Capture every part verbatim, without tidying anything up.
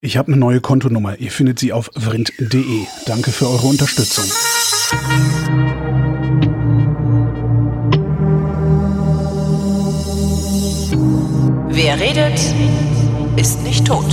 Ich habe eine neue Kontonummer. Ihr findet sie auf vrind punkt de. Danke für eure Unterstützung. Wer redet, ist nicht tot.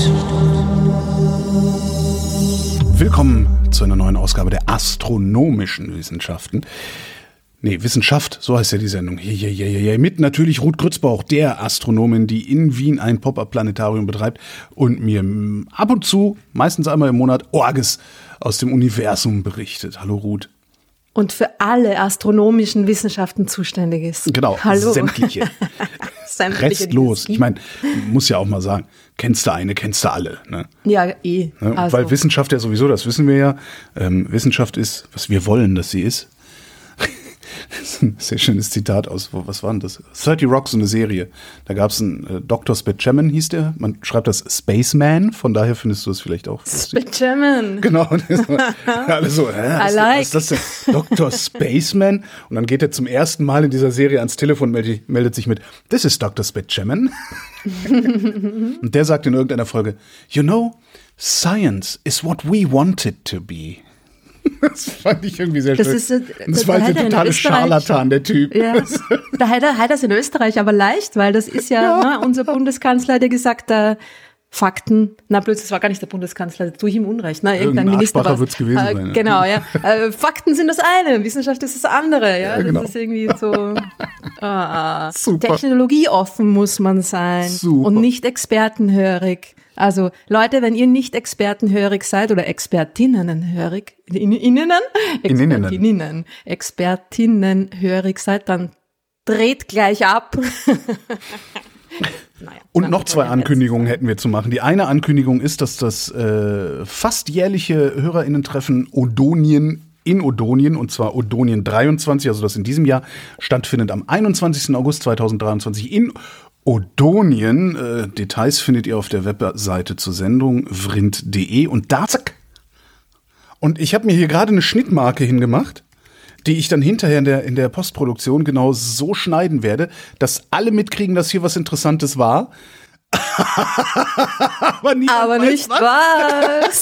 Willkommen zu einer neuen Ausgabe der astronomischen Wissenschaften. Nee, Wissenschaft, so heißt ja die Sendung. Hier, hier, hier, hier. Mit natürlich Ruth Grützbauch, der Astronomin, die in Wien ein Pop-Up-Planetarium betreibt und mir ab und zu, meistens einmal im Monat, Orges aus dem Universum berichtet. Hallo Ruth. Und für alle astronomischen Wissenschaften zuständig ist. Genau, Hallo. sämtliche. sämtliche Restlos. Ich meine, muss ja auch mal sagen, kennst du eine, kennst du alle. Ne? Ja, eh. Ne? Also. Weil Wissenschaft ja sowieso, das wissen wir ja, ähm, Wissenschaft ist, was wir wollen, dass sie ist. Das ist ein sehr schönes Zitat aus, wo, was war denn das? thirty Rock, so eine Serie. Da gab es einen äh, Doktor Spetchaman, hieß der. Man schreibt das Spaceman, von daher findest du es vielleicht auch lustig. Spetchaman. Genau. Alle so, hä, I was, like. was ist das denn? Doktor Spaceman? Und dann geht er zum ersten Mal in dieser Serie ans Telefon und meldet, meldet sich mit, this is Doktor Spetchaman. Und der sagt in irgendeiner Folge, you know, science is what we want it to be. Das fand ich irgendwie sehr das schön. Ist, äh, das war halt der totale Scharlatan, der Typ. Ja. Da hat er, hat er es in Österreich aber leicht, weil das ist ja, ja. Ne, unser Bundeskanzler hat ja gesagt, äh, Fakten, na blöd, das war gar nicht der Bundeskanzler, das tue ich ihm Unrecht. Ne? Irgendein, Irgendein Minister war wird's gewesen äh, sein. Genau, ja. Äh, Fakten sind das eine, Wissenschaft ist das andere. Ja, ja genau. Das ist irgendwie so ah, technologieoffen muss man sein. Super. Und nicht expertenhörig. Also Leute, wenn ihr nicht expertenhörig seid oder Expertinnenhörig, Innen, Expertinnen, Expertinnenhörig seid, dann dreht gleich ab. Naja, und noch zwei Ankündigungen hätten wir zu machen. Die eine Ankündigung ist, dass das äh, fast jährliche HörerInnen-Treffen Odonien in Odonien, und zwar Odonien dreiundzwanzig, also das in diesem Jahr, stattfindet am einundzwanzigsten August zweitausenddreiundzwanzig in Odonien. Äh, Details findet ihr auf der Webseite zur Sendung vrind punkt de und da zack. Und ich habe mir hier gerade eine Schnittmarke hingemacht, die ich dann hinterher in der, in der Postproduktion genau so schneiden werde, dass alle mitkriegen, dass hier was Interessantes war. Aber, Aber weiß, nicht was.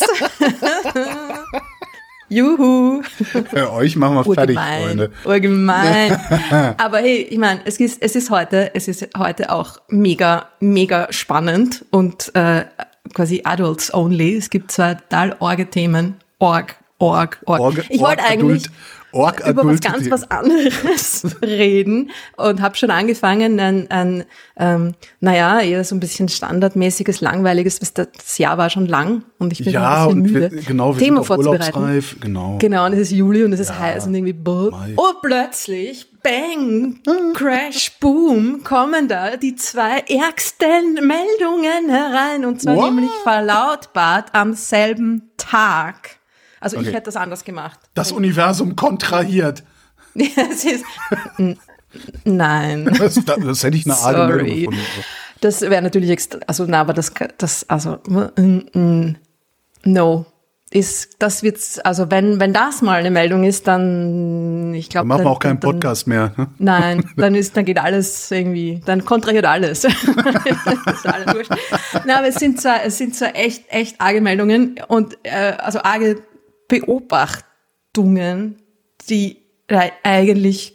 Juhu. Ja, euch machen wir fertig, Freunde. Urgemein. Aber hey, ich meine, es ist, es ist heute, es ist heute auch mega, mega spannend und äh, quasi Adults only. Es gibt zwei total orge Themen. Org, Org, Org. Org ich wollte eigentlich Org über was ganz was anderes reden und habe schon angefangen, ein, ein ähm, naja, eher so ein bisschen standardmäßiges, langweiliges, das Jahr war schon lang und ich bin ja, ein bisschen müde. Wir, genau, wir Thema sind auf urlaubsreif, genau. Genau, und es ist Juli und es ist ja, heiß und irgendwie brr. Mai. Und plötzlich, bang, crash, boom, kommen da die zwei ärgsten Meldungen herein und zwar What? nämlich verlautbart am selben Tag. Also okay. Ich hätte das anders gemacht. Das Universum kontrahiert. Das ist, n- nein. Das, das, das hätte ich eine arge Meldung gefunden. Das wäre natürlich extra, also na, aber das, das, also, mm, mm, no. Ist, das wird's, also wenn, wenn das mal eine Meldung ist, dann, ich glaube. Dann machen wir auch keinen dann, Podcast mehr. Ne? Nein, dann ist, dann geht alles irgendwie, dann kontrahiert alles. Das ist alles wurscht. Na, aber es sind zwar, es sind zwar echt, echt arge Meldungen und, äh, also arge Beobachtungen, die eigentlich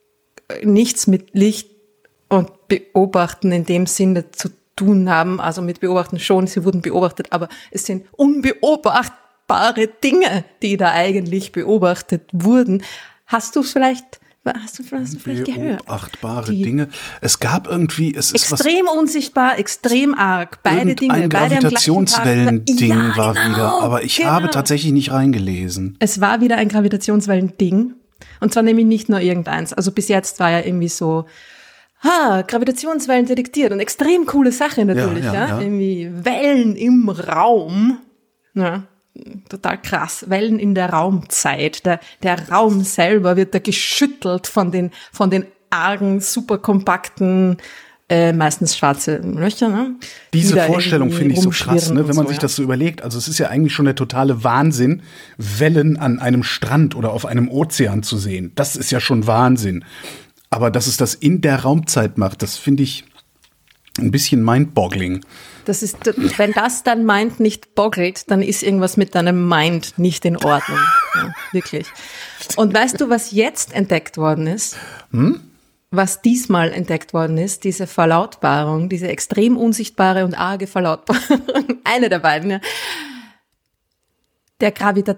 nichts mit Licht und Beobachten in dem Sinne zu tun haben, also mit Beobachten schon, sie wurden beobachtet, aber es sind unbeobachtbare Dinge, die da eigentlich beobachtet wurden. Hast du vielleicht, hast du, hast du vielleicht gehört? Beobachtbare Dinge. Es gab irgendwie, es ist extrem was, unsichtbar, extrem arg, beide Dinge. Ein Gravitationswellen-Ding ja, war genau, wieder, aber ich genau. habe tatsächlich nicht reingelesen. Es war wieder ein Gravitationswellen-Ding. Und zwar nämlich nicht nur irgendeins. Also bis jetzt war ja irgendwie so, ha, Gravitationswellen detektiert und extrem coole Sache natürlich, ja. ja, ja. Irgendwie Wellen im Raum, ja, total krass. Wellen in der Raumzeit. Der, der Raum selber wird da geschüttelt von den, von den argen, superkompakten, äh, meistens schwarze Löcher, ne? Diese Vorstellung finde ich so krass, ne? Wenn man so, sich ja. das so überlegt. Also es ist ja eigentlich schon der totale Wahnsinn, Wellen an einem Strand oder auf einem Ozean zu sehen. Das ist ja schon Wahnsinn. Aber dass es das in der Raumzeit macht, das finde ich ein bisschen mind-boggling. Das ist, wenn das dein Mind nicht boggelt, dann ist irgendwas mit deinem Mind nicht in Ordnung. Ja, wirklich. Und weißt du, was jetzt entdeckt worden ist? Hm? Was diesmal entdeckt worden ist, diese Verlautbarung, diese extrem unsichtbare und arge Verlautbarung, eine der beiden, ja, der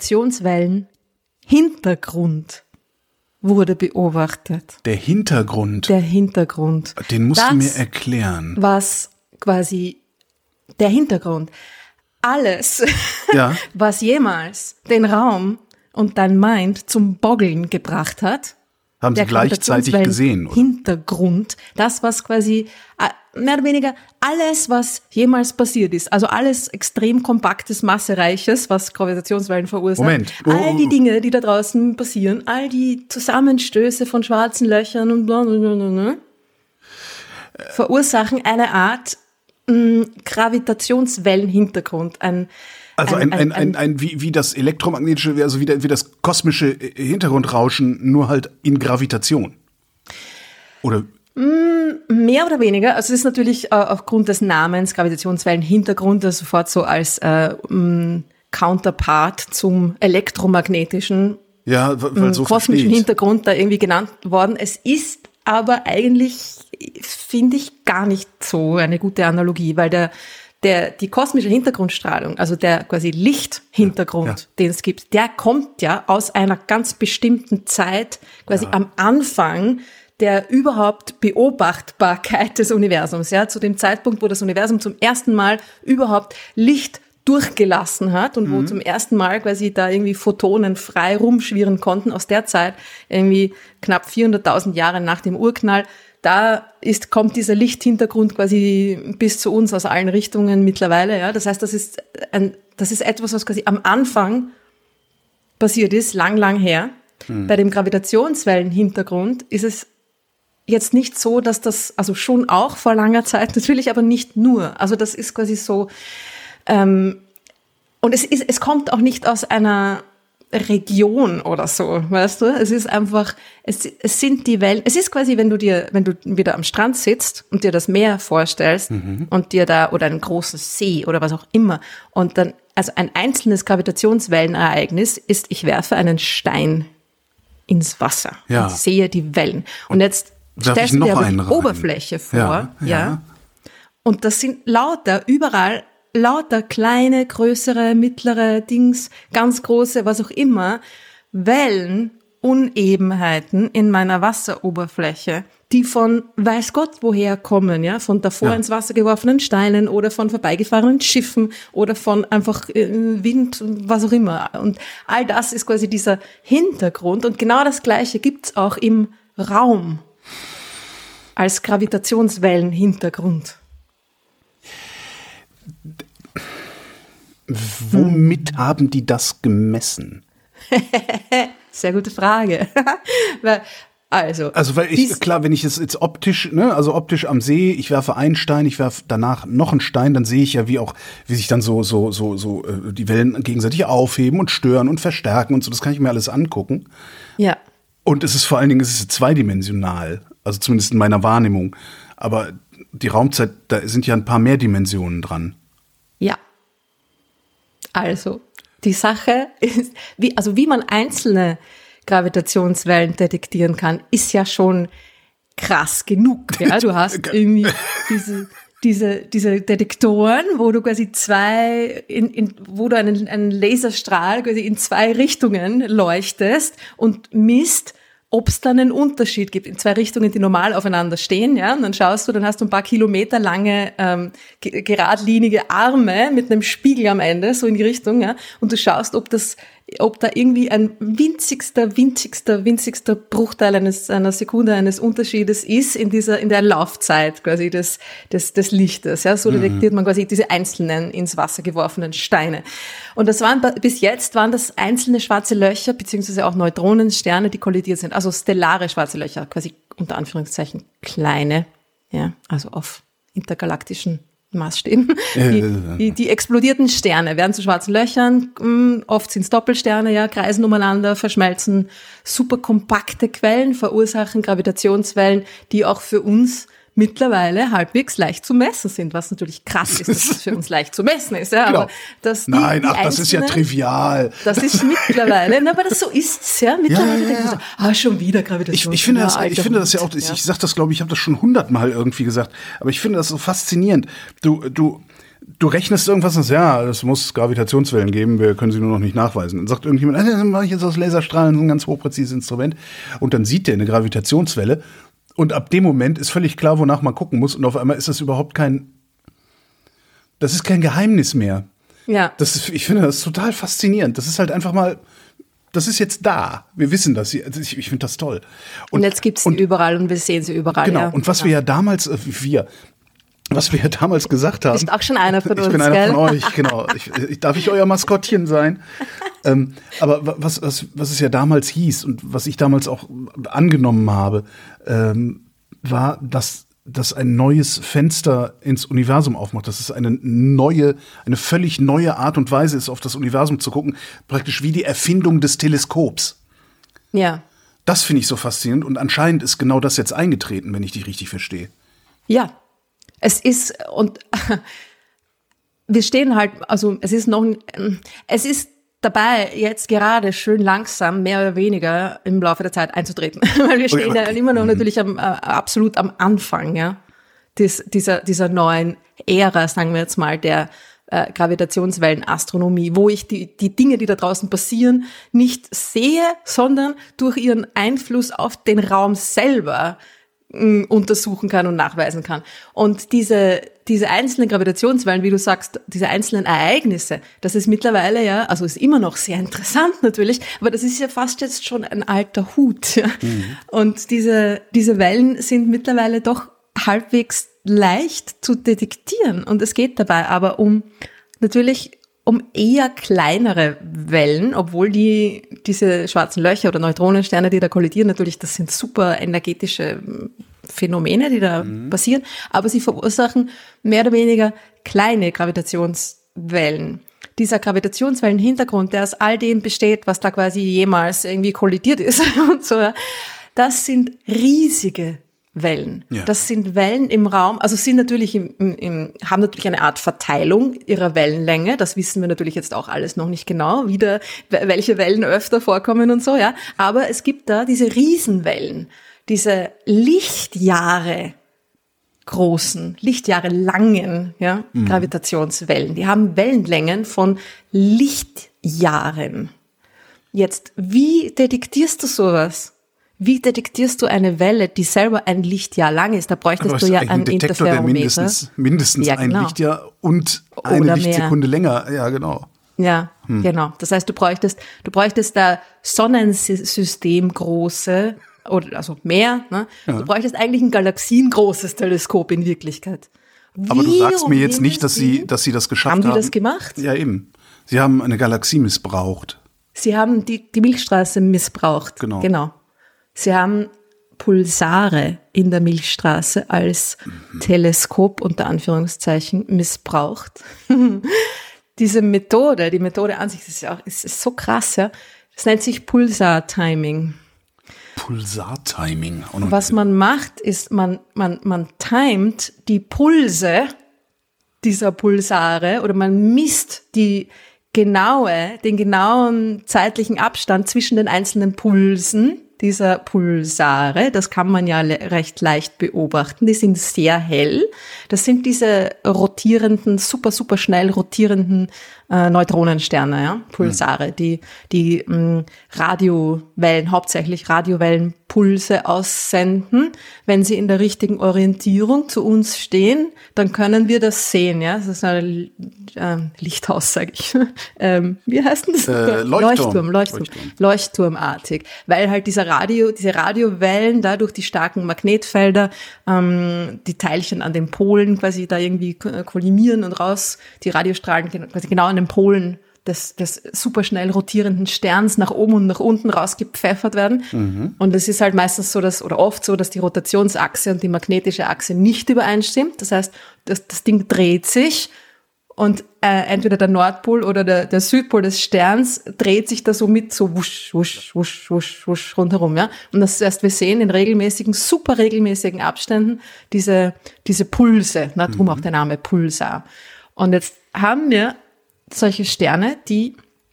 Gravitationswellen-Hintergrund wurde beobachtet. Der Hintergrund? Der Hintergrund. Den musst das, du mir erklären. Was quasi der Hintergrund. Alles, ja. was jemals den Raum und dein Mind zum Boggeln gebracht hat, haben sie gleichzeitig gesehen, oder? Hintergrund, das, was quasi, mehr oder weniger alles, was jemals passiert ist, also alles extrem kompaktes, massereiches, was Gravitationswellen verursacht. Moment. Oh. All die Dinge, die da draußen passieren, all die Zusammenstöße von schwarzen Löchern und bla, bla, bla, bla, verursachen eine Art mh, Gravitationswellenhintergrund, ein Also ein, ein, ein, ein, ein wie, wie das elektromagnetische, also wie, der, wie das kosmische Hintergrundrauschen, nur halt in Gravitation. Oder? Mehr oder weniger. Also es ist natürlich äh, aufgrund des Namens Gravitationswellenhintergrund das sofort so als äh, m, Counterpart zum elektromagnetischen ja, weil so kosmischen versteht. Hintergrund da irgendwie genannt worden. Es ist aber eigentlich, finde ich, gar nicht so eine gute Analogie, weil der Der, die kosmische Hintergrundstrahlung, also der quasi Lichthintergrund, ja, ja. den es gibt, der kommt ja aus einer ganz bestimmten Zeit, quasi ja. am Anfang der überhaupt Beobachtbarkeit des Universums, ja, zu dem Zeitpunkt, wo das Universum zum ersten Mal überhaupt Licht durchgelassen hat und mhm. wo zum ersten Mal quasi da irgendwie Photonen frei rumschwirren konnten, aus der Zeit irgendwie knapp vierhunderttausend Jahre nach dem Urknall. Da ist, kommt dieser Lichthintergrund quasi bis zu uns aus allen Richtungen mittlerweile, ja. Das heißt, das ist ein, das ist etwas, was quasi am Anfang passiert ist, lang, lang her. Hm. Bei dem Gravitationswellenhintergrund ist es jetzt nicht so, dass das, also schon auch vor langer Zeit natürlich, aber nicht nur. Also das ist quasi so, ähm, und es ist, es kommt auch nicht aus einer Region oder so, weißt du? Es ist einfach, es, es sind die Wellen, es ist quasi, wenn du dir, wenn du wieder am Strand sitzt und dir das Meer vorstellst mhm. und dir da, oder einen großen See oder was auch immer, und dann, also ein einzelnes Gravitationswellenereignis ist, ich werfe einen Stein ins Wasser ja. und sehe die Wellen. Und jetzt stellst du dir aber die Oberfläche vor, ja, ja. ja, und das sind lauter, überall lauter kleine, größere, mittlere Dings, ganz große, was auch immer, Wellen, Unebenheiten in meiner Wasseroberfläche, die von weiß Gott woher kommen, ja, von davor ja. ins Wasser geworfenen Steinen oder von vorbeigefahrenen Schiffen oder von einfach Wind, was auch immer. Und all das ist quasi dieser Hintergrund. Und genau das Gleiche gibt's auch im Raum als Gravitationswellenhintergrund. Womit hm. haben die das gemessen? Sehr gute Frage. weil, also, also, weil ich, klar, wenn ich es jetzt optisch, ne, also optisch am See, ich werfe einen Stein, ich werfe danach noch einen Stein, dann sehe ich ja, wie auch, wie sich dann so, so, so, so, die Wellen gegenseitig aufheben und stören und verstärken und so, das kann ich mir alles angucken. Ja. Und es ist vor allen Dingen, es ist zweidimensional, also zumindest in meiner Wahrnehmung. Aber die Raumzeit, da sind ja ein paar mehr Dimensionen dran. Ja. Also, die Sache ist, wie, also wie man einzelne Gravitationswellen detektieren kann, ist ja schon krass genug. Ja, du hast irgendwie diese, diese, diese Detektoren, wo du quasi zwei, in, in, wo du einen, einen Laserstrahl quasi in zwei Richtungen leuchtest und misst, ob es dann einen Unterschied gibt in zwei Richtungen, die normal aufeinander stehen, ja, und dann schaust du, dann hast du ein paar Kilometer lange ähm, ge- geradlinige Arme mit einem Spiegel am Ende, so in die Richtung, ja, und du schaust, ob das, ob da irgendwie ein winzigster, winzigster, winzigster Bruchteil eines einer Sekunde eines Unterschiedes ist in dieser, in der Laufzeit quasi des des des Lichtes, ja, so detektiert man quasi diese einzelnen ins Wasser geworfenen Steine. Und das waren bis jetzt waren das einzelne schwarze Löcher beziehungsweise auch Neutronensterne, die kollidiert sind, also stellare schwarze Löcher, quasi unter Anführungszeichen kleine, ja, also auf intergalaktischen Maßstäben. Die, die, die explodierten Sterne werden zu schwarzen Löchern, mh, oft sind es Doppelsterne, ja, kreisen umeinander, verschmelzen, super kompakte Quellen, verursachen Gravitationswellen, die auch für uns mittlerweile halbwegs leicht zu messen sind, was natürlich krass ist, dass das für uns leicht zu messen ist. Ja, genau. aber dass die, Nein, die ach, das ist ja trivial. Das ist mittlerweile, na, aber das so ist es ja. Mittlerweile ja, ja, ja. So, ah, schon wieder Gravitation. Ich, ich, finde, ja, das, ich finde das ja auch, ich, ich sag das, glaube ich, ich habe das schon hundertmal irgendwie gesagt, aber ich finde das so faszinierend. Du, du, du rechnest irgendwas und sagst, ja, es muss Gravitationswellen geben, wir können sie nur noch nicht nachweisen. Dann sagt irgendjemand, ah, dann mache ich jetzt aus Laserstrahlen so ein ganz hochpräzises Instrument. Und dann sieht der eine Gravitationswelle. Und ab dem Moment ist völlig klar, wonach man gucken muss. Und auf einmal ist das überhaupt kein, das ist kein Geheimnis mehr. Ja. Das ist, ich finde das total faszinierend. Das ist halt einfach mal, das ist jetzt da. Wir wissen das. Ich, ich finde das toll. Und, und jetzt gibt es sie überall und wir sehen sie überall. Genau. Ja. Und was wir ja damals, äh, wir, was wir ja damals gesagt haben. Du bist auch schon einer von uns, Ich bin einer gell? von euch, genau. Ich, ich, darf ich euer Maskottchen sein? ähm, aber was, was, was es ja damals hieß und was ich damals auch angenommen habe, ähm, war, dass das ein neues Fenster ins Universum aufmacht, dass es eine neue, eine völlig neue Art und Weise ist, auf das Universum zu gucken, praktisch wie die Erfindung des Teleskops. Ja. Das finde ich so faszinierend und anscheinend ist genau das jetzt eingetreten, wenn ich dich richtig verstehe. Ja, es ist, und wir stehen halt, also es ist noch, es ist dabei, jetzt gerade schön langsam, mehr oder weniger im Laufe der Zeit einzutreten. Weil wir stehen okay, ja immer noch natürlich am, äh, absolut am Anfang, ja, Dies, dieser, dieser neuen Ära, sagen wir jetzt mal, der äh, Gravitationswellenastronomie, wo ich die, die Dinge, die da draußen passieren, nicht sehe, sondern durch ihren Einfluss auf den Raum selber mh, untersuchen kann und nachweisen kann. Und diese diese einzelnen Gravitationswellen, wie du sagst, diese einzelnen Ereignisse, das ist mittlerweile ja, also ist immer noch sehr interessant natürlich, aber das ist ja fast jetzt schon ein alter Hut. Ja. Mhm. Und diese, diese Wellen sind mittlerweile doch halbwegs leicht zu detektieren. Und es geht dabei aber um, natürlich um eher kleinere Wellen, obwohl die, diese schwarzen Löcher oder Neutronensterne, die da kollidieren, natürlich, das sind super energetische Phänomene, die da mhm. passieren, aber sie verursachen mehr oder weniger kleine Gravitationswellen. Dieser Gravitationswellenhintergrund, der aus all dem besteht, was da quasi jemals irgendwie kollidiert ist und so, das sind riesige Wellen. Ja. Das sind Wellen im Raum, also sind natürlich im, im, im, haben natürlich eine Art Verteilung ihrer Wellenlänge. Das wissen wir natürlich jetzt auch alles noch nicht genau, wieder welche Wellen öfter vorkommen und so, ja. Aber es gibt da diese Riesenwellen, diese Lichtjahre großen, Lichtjahre langen, ja, mhm. Gravitationswellen. Die haben Wellenlängen von Lichtjahren. Jetzt, wie detektierst du sowas? Wie detektierst du eine Welle, die selber ein Lichtjahr lang ist? Da bräuchtest du ja einen Detektor, der mindestens, mindestens ja, genau. ein Lichtjahr und eine Oder Lichtsekunde mehr. länger. Ja, genau. Ja, hm. genau. Das heißt, du bräuchtest, du bräuchtest da Sonnensystemgroße, oder also mehr, ne? Ja. Du bräuchtest eigentlich ein galaxiengroßes Teleskop in Wirklichkeit. Wie Aber du sagst mir jetzt nicht, dass sie, dass sie das geschafft haben. Haben die das gemacht? Ja, eben. Sie haben eine Galaxie missbraucht. Sie haben die, die Milchstraße missbraucht. Genau. Genau. Sie haben Pulsare in der Milchstraße als mhm. Teleskop unter Anführungszeichen missbraucht. Diese Methode, die Methode an sich ist ja auch, ist, ist so krass, ja. Das nennt sich Pulsar-Timing. Pulsar-Timing. Was man macht, ist, man, man, man timet die Pulse dieser Pulsare oder man misst die genaue, den genauen zeitlichen Abstand zwischen den einzelnen Pulsen dieser Pulsare. Das kann man ja le- recht leicht beobachten. Die sind sehr hell. Das sind diese rotierenden, super, super schnell rotierenden äh, Neutronensterne, ja, Pulsare, mhm. die die mh, Radiowellen, hauptsächlich Radiowellenpulse aussenden. Wenn sie in der richtigen Orientierung zu uns stehen, dann können wir das sehen, ja. Das ist ein äh, Lichthaus, sage ich. ähm, wie heißt denn das? Äh, Leuchtturm. Leuchtturm, Leuchtturm, Leuchtturm, Leuchtturmartig, weil halt dieser Radio, diese Radiowellen da durch die starken Magnetfelder ähm, die Teilchen an den Polen quasi da irgendwie kollimieren und raus die Radiostrahlen quasi genau an den Polen des, des superschnell rotierenden Sterns nach oben und nach unten rausgepfeffert werden. Mhm. Und es ist halt meistens so, dass, oder oft so, dass die Rotationsachse und die magnetische Achse nicht übereinstimmt. Das heißt, das, das Ding dreht sich Und äh, entweder der Nordpol oder der, der Südpol des Sterns dreht sich da so mit so wusch, wusch, wusch, wusch, wusch rundherum, ja. Und das heißt, wir sehen in regelmäßigen, super regelmäßigen Abständen diese, diese Pulse, na, drum mhm. auch der Name Pulsar. Und jetzt haben wir solche Sterne, die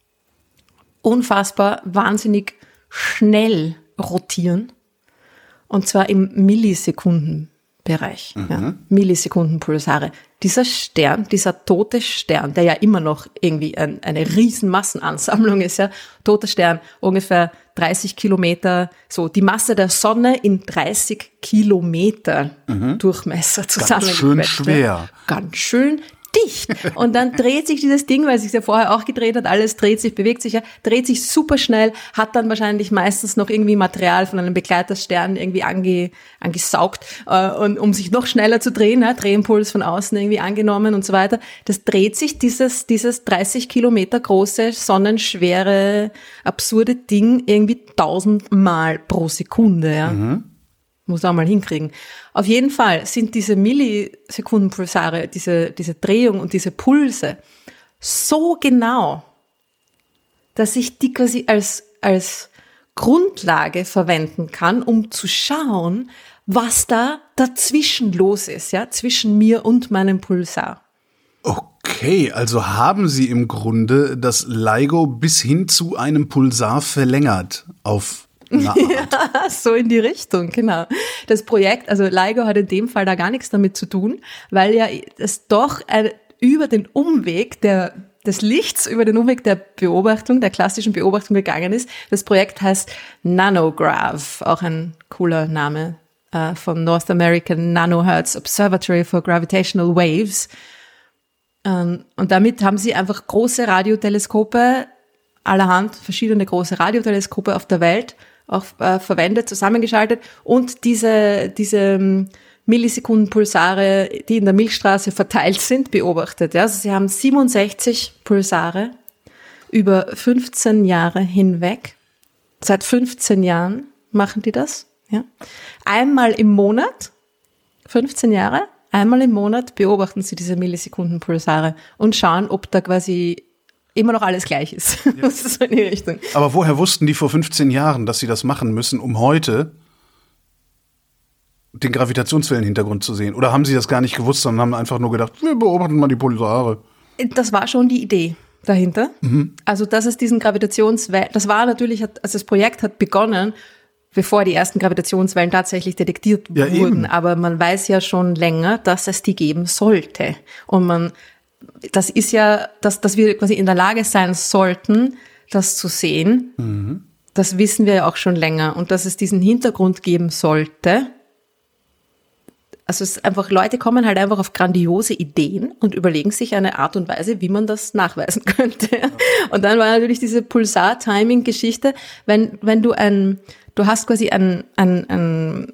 unfassbar wahnsinnig schnell rotieren. Und zwar im Millisekundenbereich. Mhm. Ja, Millisekundenpulsare. Dieser Stern, dieser tote Stern, der ja immer noch irgendwie ein, eine riesen Massenansammlung ist, ja, toter Stern, ungefähr dreißig Kilometer, so die Masse der Sonne in dreißig Kilometer mhm. Durchmesser zusammengequetscht. Ganz schön schwer. Ganz schön dicht. Und dann dreht sich dieses Ding, weil es sich ja vorher auch gedreht hat, alles dreht sich, bewegt sich ja, dreht sich super schnell, hat dann wahrscheinlich meistens noch irgendwie Material von einem Begleiterstern irgendwie ange, angesaugt, äh, und um sich noch schneller zu drehen, ja, Drehimpuls von außen irgendwie angenommen und so weiter. Das dreht sich dieses, dieses dreißig Kilometer große, sonnenschwere, absurde Ding irgendwie tausendmal pro Sekunde, ja. Mhm. Muss auch mal hinkriegen. Auf jeden Fall sind diese Millisekundenpulsare, diese, diese Drehung und diese Pulse so genau, dass ich die quasi als, als Grundlage verwenden kann, um zu schauen, was da dazwischen los ist, ja, zwischen mir und meinem Pulsar. Okay, also haben Sie im Grunde das LIGO bis hin zu einem Pulsar verlängert auf Ja, so in die Richtung, genau. Das Projekt, also LIGO hat in dem Fall da gar nichts damit zu tun, weil ja es doch ein, über den Umweg der, des Lichts, über den Umweg der Beobachtung, der klassischen Beobachtung gegangen ist. Das Projekt heißt NanoGrav, auch ein cooler Name, äh, vom North American Nanohertz Observatory for Gravitational Waves. Ähm, und damit haben sie einfach große Radioteleskope, allerhand verschiedene große Radioteleskope auf der Welt auch äh, verwendet, zusammengeschaltet und diese diese Millisekundenpulsare, die in der Milchstraße verteilt sind, beobachtet. Ja, also sie haben siebenundsechzig Pulsare über fünfzehn Jahre hinweg. Seit fünfzehn Jahren machen die das. Ja, einmal im Monat, fünfzehn Jahre, einmal im Monat beobachten sie diese Millisekundenpulsare und schauen, ob da quasi immer noch alles gleich ist. Ja. Das ist so in die Richtung. Aber woher wussten die vor fünfzehn Jahren, dass sie das machen müssen, um heute den Gravitationswellenhintergrund zu sehen? Oder haben sie das gar nicht gewusst, sondern haben einfach nur gedacht, wir beobachten mal die Pulsare? Das war schon die Idee dahinter. Mhm. Also, dass es diesen Gravitationswellen, das war natürlich, also das Projekt hat begonnen, bevor die ersten Gravitationswellen tatsächlich detektiert ja, wurden. Eben. Aber man weiß ja schon länger, dass es die geben sollte. Und man Das ist ja, dass, dass wir quasi in der Lage sein sollten, das zu sehen. Mhm. Das wissen wir ja auch schon länger. Und dass es diesen Hintergrund geben sollte. Also es ist einfach, Leute kommen halt einfach auf grandiose Ideen und überlegen sich eine Art und Weise, wie man das nachweisen könnte. Ja. Und dann war natürlich diese Pulsar-Timing-Geschichte, wenn, wenn du ein, du hast quasi ein, ein, ein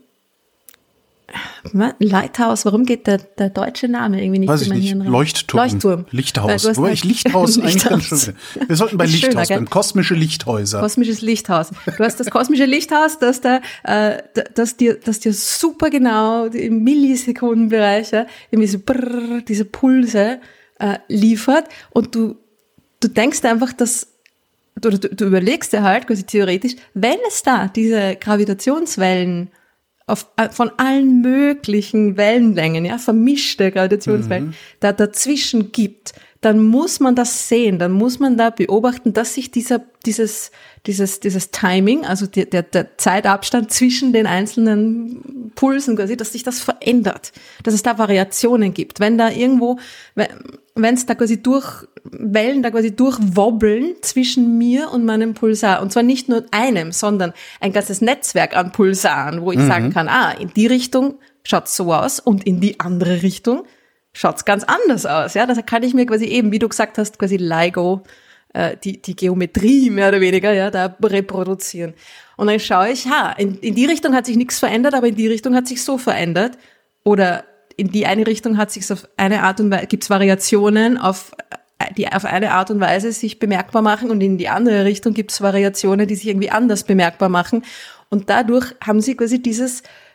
Lighthouse, warum geht der, der deutsche Name irgendwie nicht? Weiß ich nicht. Leuchtturm. Leuchtturm. Lichthaus. Wobei halt ich Lichthaus eigentlich ganz schön. Wir sollten bei Lichthaus, beim kosmische Lichthäuser. Kosmisches Lichthaus. Du hast das kosmische Lichthaus, das da, äh, das dir, das dir super genau im Millisekundenbereich, ja, irgendwie so brrr, diese Pulse äh, liefert und du, du denkst einfach, dass oder du, du überlegst dir halt quasi theoretisch, wenn es da diese Gravitationswellen auf, von allen möglichen Wellenlängen, ja, vermischte Gravitationswellen, mhm. da dazwischen gibt, dann muss man das sehen, dann muss man da beobachten, dass sich dieser, dieses, dieses, dieses Timing, also die, der, der Zeitabstand zwischen den einzelnen Pulsen quasi, dass sich das verändert, dass es da Variationen gibt. Wenn da irgendwo, wenn es da quasi durch, Wellen da quasi durchwobbeln zwischen mir und meinem Pulsar, und zwar nicht nur einem, sondern ein ganzes Netzwerk an Pulsaren, wo ich mhm. sagen kann, ah, in die Richtung schaut's so aus und in die andere Richtung schaut's ganz anders aus, ja, das kann ich mir quasi eben, wie du gesagt hast, quasi LIGO, äh, die, die Geometrie mehr oder weniger, ja, da reproduzieren. Und dann schaue ich, ha, in, in die Richtung hat sich nichts verändert, aber in die Richtung hat sich so verändert. Oder in die eine Richtung hat sich auf eine Art und Weise, gibt's Variationen auf, die auf eine Art und Weise sich bemerkbar machen, und in die andere Richtung gibt's Variationen, die sich irgendwie anders bemerkbar machen. Und dadurch haben sie quasi dieses,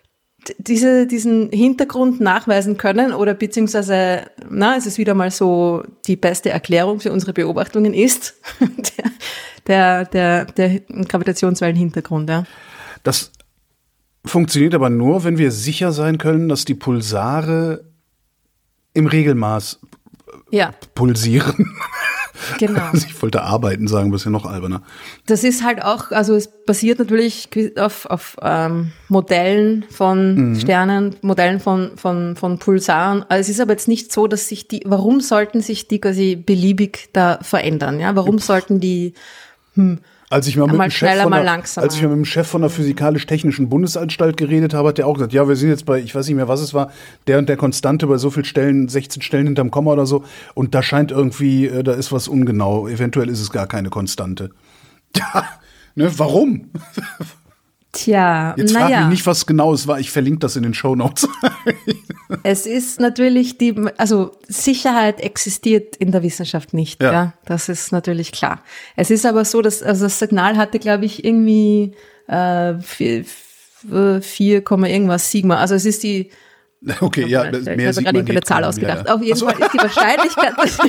diese, diesen Hintergrund nachweisen können oder beziehungsweise, na, es ist wieder mal so, die beste Erklärung für unsere Beobachtungen ist der, der, der, der Gravitationswellenhintergrund, ja. Das funktioniert aber nur, wenn wir sicher sein können, dass die Pulsare im Regelmaß ja. pulsieren. Genau. Also ich wollte arbeiten sagen, ein bisschen noch alberner. Das ist halt auch, also es basiert natürlich auf, auf ähm, Modellen von mhm. Sternen, Modellen von, von, von Pulsaren. Also es ist aber jetzt nicht so, dass sich die, warum sollten sich die quasi beliebig da verändern? Ja, warum sollten die hm, Als ich mal mit, mal dem Chef schneller, von mal der, langsamer. als ich mal mit dem Chef von der Physikalisch-Technischen Bundesanstalt geredet habe, hat der auch gesagt, ja, wir sind jetzt bei, ich weiß nicht mehr, was es war, der und der Konstante bei so vielen Stellen, sechzehn Stellen hinterm Komma oder so. Und da scheint irgendwie, da ist was ungenau. Eventuell ist es gar keine Konstante. Ja, ne, warum? Tja, Jetzt frag naja. mich nicht, was genau es war. Ich verlinke das in den Shownotes. Es ist natürlich die, also Sicherheit existiert in der Wissenschaft nicht, ja. ja. Das ist natürlich klar. Es ist aber so, dass, also das Signal hatte, glaube ich, irgendwie äh, vier, vier, irgendwas Sigma. Also es ist die, okay, oh, ja, ich mehr habe gerade irgendeine Zahl ausgedacht. Ja, ja. Auf jeden so. Fall ist die Wahrscheinlichkeit,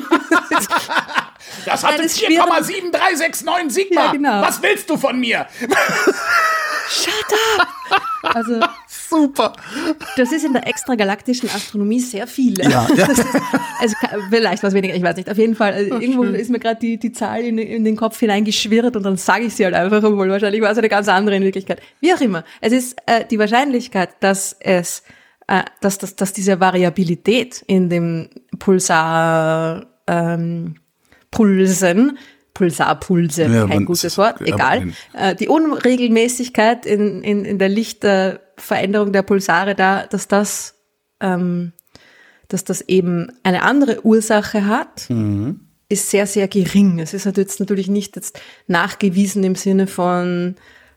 das hatte vier Komma sieben drei sechs neun Sigma. Ja, genau. Was willst du von mir? Shut up! Also, super. Das ist in der extragalaktischen Astronomie sehr viel. Ja, ja. Das ist, also vielleicht was weniger, ich weiß nicht. Auf jeden Fall, also irgendwo schön. Ist mir gerade die, die Zahl in, in den Kopf hineingeschwirrt und dann sage ich sie halt einfach, obwohl wahrscheinlich war es eine ganz andere in Wirklichkeit. Wie auch immer. Es ist äh, die Wahrscheinlichkeit, dass es, äh, dass, dass, dass diese Variabilität in dem Pulsar, ähm, Pulsen, Pulsarpulse, ja, kein gutes Wort, egal. Äh, die Unregelmäßigkeit in, in, in der Lichtveränderung der Pulsare da, dass das, ähm, dass das eben eine andere Ursache hat, mhm. ist sehr, sehr gering. Es ist jetzt natürlich nicht jetzt nachgewiesen im Sinne von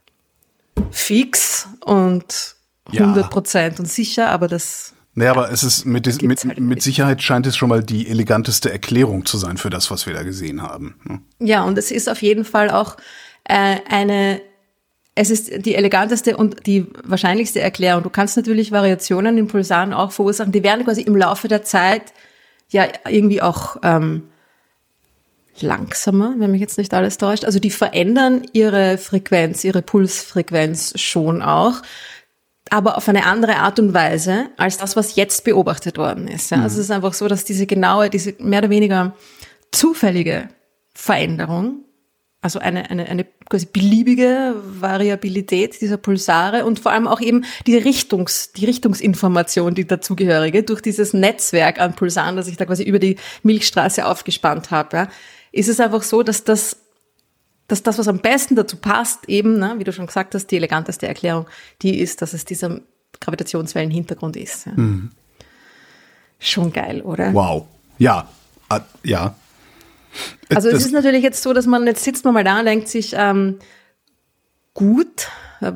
fix und hundert Prozent ja. und sicher, aber das Naja, aber es ist mit, des, mit, halt mit Sicherheit scheint es schon mal die eleganteste Erklärung zu sein für das, was wir da gesehen haben. Ne? Ja, und es ist auf jeden Fall auch äh, eine, es ist die eleganteste und die wahrscheinlichste Erklärung. Du kannst natürlich Variationen in Pulsaren auch verursachen, die werden quasi im Laufe der Zeit ja irgendwie auch ähm, langsamer, wenn mich jetzt nicht alles täuscht. Also die verändern ihre Frequenz, ihre Pulsfrequenz schon auch, aber auf eine andere Art und Weise als das, was jetzt beobachtet worden ist. Ja? Mhm. Also es ist einfach so, dass diese genaue, diese mehr oder weniger zufällige Veränderung, also eine, eine, eine quasi beliebige Variabilität dieser Pulsare und vor allem auch eben die Richtungs, die Richtungsinformation, die dazugehörige, durch dieses Netzwerk an Pulsaren, das ich da quasi über die Milchstraße aufgespannt habe, ja, ist es einfach so, dass das dass das, was am besten dazu passt, eben, ne, wie du schon gesagt hast, die eleganteste Erklärung, die ist, dass es dieser Gravitationswellenhintergrund ist. Ja. Mhm. Schon geil, oder? Wow. Ja, uh, ja. Also das es ist natürlich jetzt so, dass man, jetzt sitzt man mal da und denkt sich, ähm, gut, äh,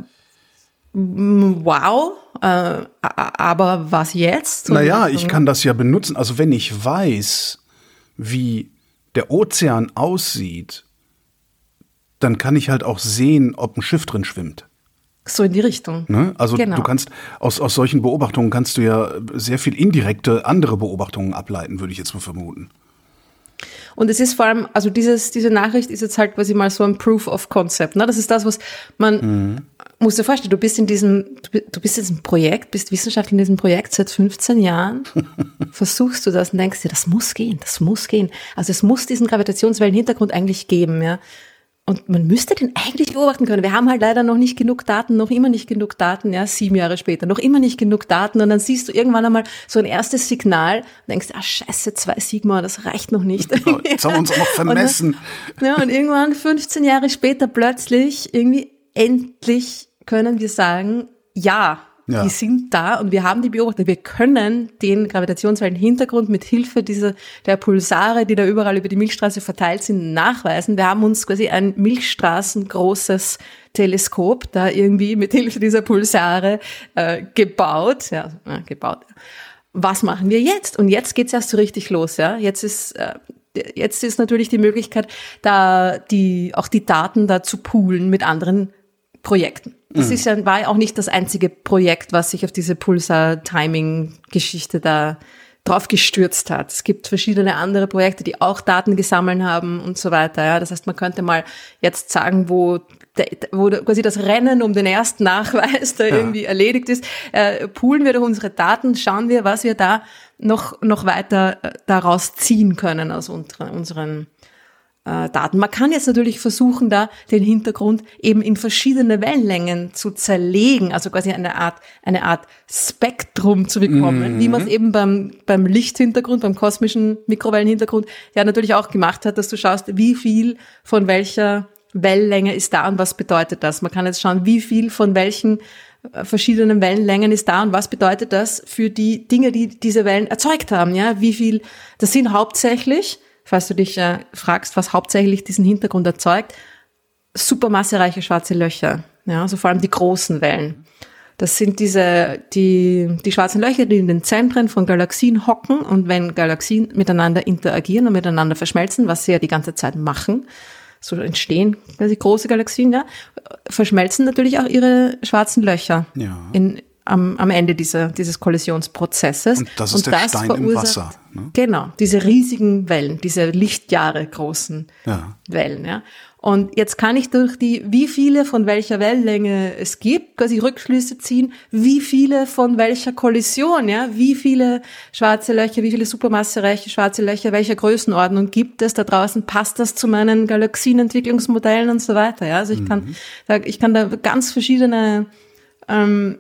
wow, äh, aber was jetzt? Naja, ich kann das ja benutzen. Also wenn ich weiß, wie der Ozean aussieht, dann kann ich halt auch sehen, ob ein Schiff drin schwimmt. So in die Richtung. Ne? Also genau. du kannst aus, aus solchen Beobachtungen kannst du ja sehr viel indirekte andere Beobachtungen ableiten, würde ich jetzt mal vermuten. Und es ist vor allem, also dieses, diese Nachricht ist jetzt halt quasi mal so ein Proof of Concept. Ne? Das ist das, was man, mhm. musst dir vorstellen, du bist in diesem, du bist in diesem Projekt, bist Wissenschaftler in diesem Projekt seit fünfzehn Jahren, versuchst du das und denkst dir, das muss gehen, das muss gehen. Also es muss diesen Gravitationswellenhintergrund eigentlich geben, ja. Und man müsste den eigentlich beobachten können. Wir haben halt leider noch nicht genug Daten, noch immer nicht genug Daten, ja, sieben Jahre später, noch immer nicht genug Daten. Und dann siehst du irgendwann einmal so ein erstes Signal und denkst, ah, scheiße, zwei Sigma, das reicht noch nicht. Genau, jetzt haben wir uns auch noch vermessen. Und, ja, und irgendwann, fünfzehn Jahre später, plötzlich, irgendwie, endlich können wir sagen, ja, ja. die sind da und wir haben die beobachtet. Wir können den Gravitationswellenhintergrund mit Hilfe dieser, der Pulsare, die da überall über die Milchstraße verteilt sind, nachweisen. Wir haben uns quasi ein milchstraßengroßes Teleskop da irgendwie mit Hilfe dieser Pulsare äh, gebaut. Ja, äh, gebaut. Was machen wir jetzt? Und jetzt geht's erst so richtig los. Ja, jetzt ist äh, jetzt ist natürlich die Möglichkeit, da die auch die Daten da zu poolen mit anderen Projekten. Das mhm. ist ja, war ja auch nicht das einzige Projekt, was sich auf diese Pulsar-Timing-Geschichte da drauf gestürzt hat. Es gibt verschiedene andere Projekte, die auch Daten gesammelt haben und so weiter. Ja, das heißt, man könnte mal jetzt sagen, wo, der, wo quasi das Rennen um den ersten Nachweis da ja. irgendwie erledigt ist. Äh, poolen wir doch unsere Daten, schauen wir, was wir da noch noch weiter daraus ziehen können aus unseren, unseren äh, Daten. Man kann jetzt natürlich versuchen, da den Hintergrund eben in verschiedene Wellenlängen zu zerlegen, also quasi eine Art eine Art Spektrum zu bekommen, mhm. wie man es eben beim beim Lichthintergrund, beim kosmischen Mikrowellenhintergrund ja natürlich auch gemacht hat, dass du schaust, wie viel von welcher Wellenlänge ist da und was bedeutet das. Man kann jetzt schauen, wie viel von welchen verschiedenen Wellenlängen ist da und was bedeutet das für die Dinge, die diese Wellen erzeugt haben, ja, wie viel, das sind hauptsächlich, falls du dich äh, fragst, was hauptsächlich diesen Hintergrund erzeugt, supermassereiche schwarze Löcher, ja, also vor allem die großen Wellen. Das sind diese, die, die schwarzen Löcher, die in den Zentren von Galaxien hocken, und wenn Galaxien miteinander interagieren und miteinander verschmelzen, was sie ja die ganze Zeit machen, so entstehen quasi große Galaxien, ja, verschmelzen natürlich auch ihre schwarzen Löcher ja. in, am, am Ende dieser, dieses Kollisionsprozesses. Und das ist und der das Stein im Wasser. Ne? Genau, diese riesigen Wellen, diese Lichtjahre großen ja. Wellen. Ja. Und jetzt kann ich durch die, wie viele von welcher Wellenlänge es gibt, quasi Rückschlüsse ziehen, wie viele von welcher Kollision, ja, wie viele schwarze Löcher, wie viele supermassereiche schwarze Löcher, welcher Größenordnung gibt es da draußen, passt das zu meinen Galaxienentwicklungsmodellen und so weiter, ja. Also ich mhm. kann, ich kann da ganz verschiedene, ähm,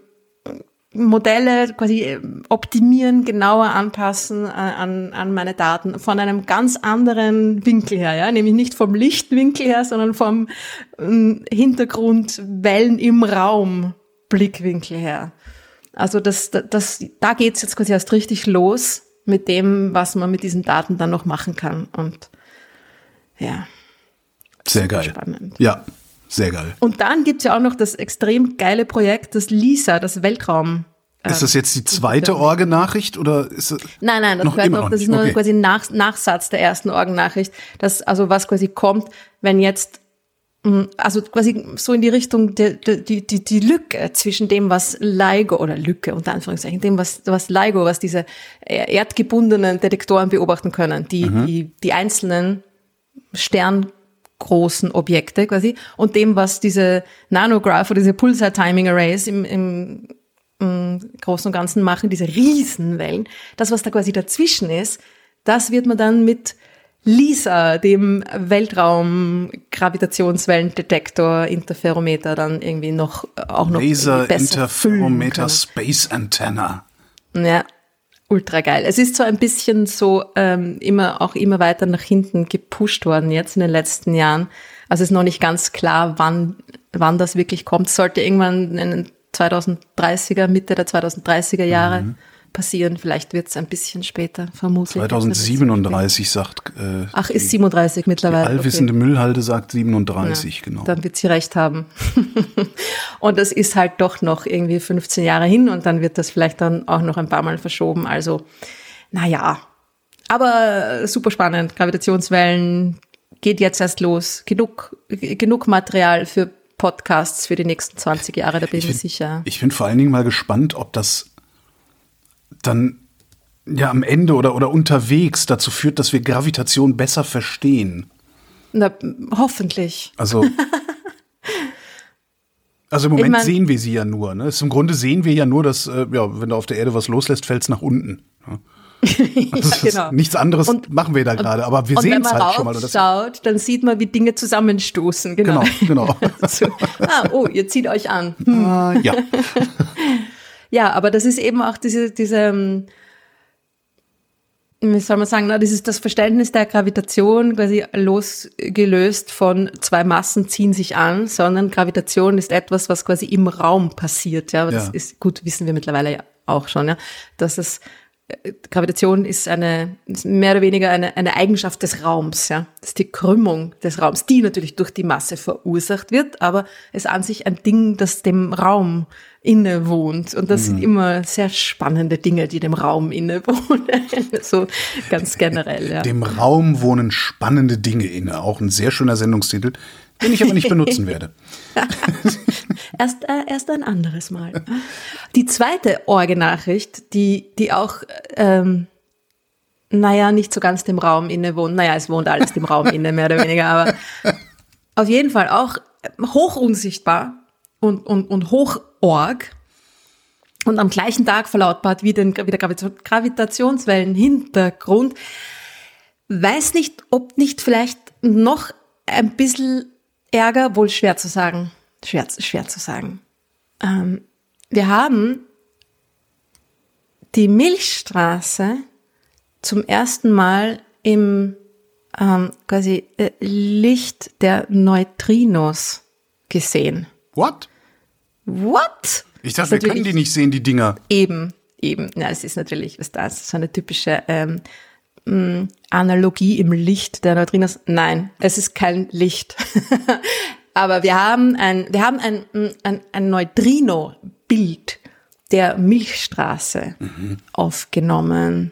Modelle quasi optimieren, genauer anpassen an, an meine Daten von einem ganz anderen Winkel her, ja, nämlich nicht vom Lichtwinkel her, sondern vom ähm, Hintergrund Wellen im Raum Blickwinkel her. Also das, das, das da geht's jetzt quasi erst richtig los mit dem, was man mit diesen Daten dann noch machen kann, und ja. Sehr geil. Spannend. Ja. Sehr geil. Und dann gibt's ja auch noch das extrem geile Projekt, das LISA, das Weltraum. Ist das jetzt die zweite Orge-Nachricht oder ist es Nein, nein, das, noch gehört immer noch, noch das nicht? ist nur Okay. quasi ein Nach, Nachsatz der ersten Orgen-Nachricht. Das, also was quasi kommt, wenn jetzt, also quasi so in die Richtung, die, die, die, die Lücke zwischen dem, was LIGO, oder Lücke unter Anführungszeichen, dem, was, was LIGO, was diese erdgebundenen Detektoren beobachten können, die, mhm. die, die einzelnen Stern großen Objekte quasi, und dem, was diese Nanograph oder diese Pulsar Timing Arrays im, im, im Großen und Ganzen machen, diese Riesenwellen, das, was da quasi dazwischen ist, das wird man dann mit LISA, dem Weltraum-Gravitationswellendetektor, Interferometer, dann irgendwie noch, auch noch Laser Interferometer Space Antenna. Ja. Ultra geil. Es ist so ein bisschen so ähm, immer auch immer weiter nach hinten gepusht worden jetzt in den letzten Jahren. Also es ist noch nicht ganz klar, wann wann das wirklich kommt. Es sollte irgendwann in den zweitausenddreißiger, Mitte der zweitausenddreißiger Jahre mhm. passieren. Vielleicht wird es ein bisschen später, vermutlich. zweitausendsiebenunddreißig sagt äh, Ach, ist siebenunddreißig mittlerweile. Die allwissende okay. Müllhalde sagt siebenunddreißig, ja, genau. Dann wird sie recht haben. Und das ist halt doch noch irgendwie fünfzehn Jahre hin, und dann wird das vielleicht dann auch noch ein paar Mal verschoben. Also, naja. Aber super spannend. Gravitationswellen geht jetzt erst los. Genug, genug Material für Podcasts für die nächsten zwanzig Jahre, da bin ich mir sicher. Ich bin vor allen Dingen mal gespannt, ob das dann ja am Ende oder, oder unterwegs dazu führt, dass wir Gravitation besser verstehen. Na, hoffentlich. Also, also im Moment ich mein, sehen wir sie ja nur. Ne? Im Grunde sehen wir ja nur, dass, äh, ja, wenn du auf der Erde was loslässt, fällt es nach unten. Ne? ja, genau. Nichts anderes und, machen wir da gerade, aber wir sehen es halt schon mal. Und wenn man raufschaut, dann sieht man, wie Dinge zusammenstoßen. Genau, genau. genau. so, ah, oh, ihr zieht euch an. Hm. Uh, ja. Ja, aber das ist eben auch diese, diese, wie soll man sagen, na, dieses, das Verständnis der Gravitation quasi losgelöst von zwei Massen ziehen sich an, sondern Gravitation ist etwas, was quasi im Raum passiert. Ja, aber ja. Das ist, gut, wissen wir mittlerweile ja auch schon, ja, dass es Gravitation ist eine, ist mehr oder weniger eine, eine Eigenschaft des Raums, ja. Das ist die Krümmung des Raums, die natürlich durch die Masse verursacht wird, aber es ist an sich ein Ding, das dem Raum innewohnt. Und das mhm. sind immer sehr spannende Dinge, die dem Raum innewohnen. So ganz generell, ja. Dem Raum wohnen spannende Dinge inne. Auch ein sehr schöner Sendungstitel. den ich aber nicht benutzen werde. erst, äh, erst ein anderes Mal. Die zweite Orge-Nachricht, die, die auch, ähm, naja, nicht so ganz dem Raum inne wohnt. Naja, es wohnt alles dem Raum inne, mehr oder weniger, aber auf jeden Fall auch hoch unsichtbar und, und, und hoch Org. Und am gleichen Tag verlautbart wie, den, wie der Gravitationswellen-Hintergrund. Weiß nicht, ob nicht vielleicht noch ein bisschen Ärger, wohl schwer zu sagen. Schwer, schwer zu sagen. Ähm, wir haben die Milchstraße zum ersten Mal im ähm, quasi äh, Licht der Neutrinos gesehen. What? What? Ich dachte, wir können die nicht sehen, die Dinger. Eben, eben. Ja, es ist natürlich, was das ist, so eine typische ähm, mh, Analogie im Licht der Neutrinos. Nein, es ist kein Licht. Aber wir haben ein, wir haben ein, ein, ein Neutrino-Bild der Milchstraße mhm. aufgenommen.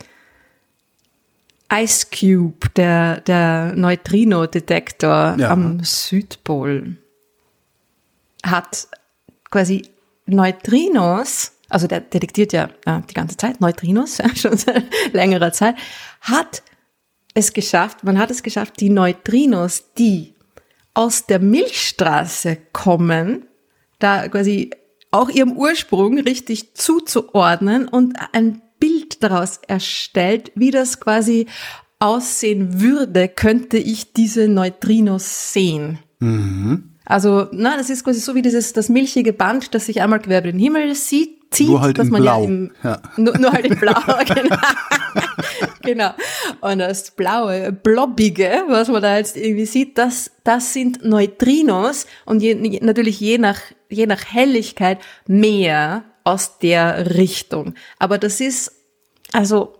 Ice Cube, der, der Neutrino-Detektor ja. am Südpol, hat quasi Neutrinos, also der detektiert ja äh, die ganze Zeit Neutrinos, ja, schon seit längerer Zeit, hat es geschafft, man hat es geschafft, die Neutrinos, die aus der Milchstraße kommen, da quasi auch ihrem Ursprung richtig zuzuordnen und ein Bild daraus erstellt, wie das quasi aussehen würde, könnte ich diese Neutrinos sehen. Mhm. Also, na, das ist quasi so wie dieses, das milchige Band, das sich einmal quer über den Himmel sieht, zieht. Nur halt dass in man Blau. Ja im, ja. nur, nur halt in Blau, genau. Genau. Und das blaue, blobbige, was man da jetzt irgendwie sieht, das, das sind Neutrinos und je, natürlich je nach, je nach Helligkeit mehr aus der Richtung. Aber das ist, also,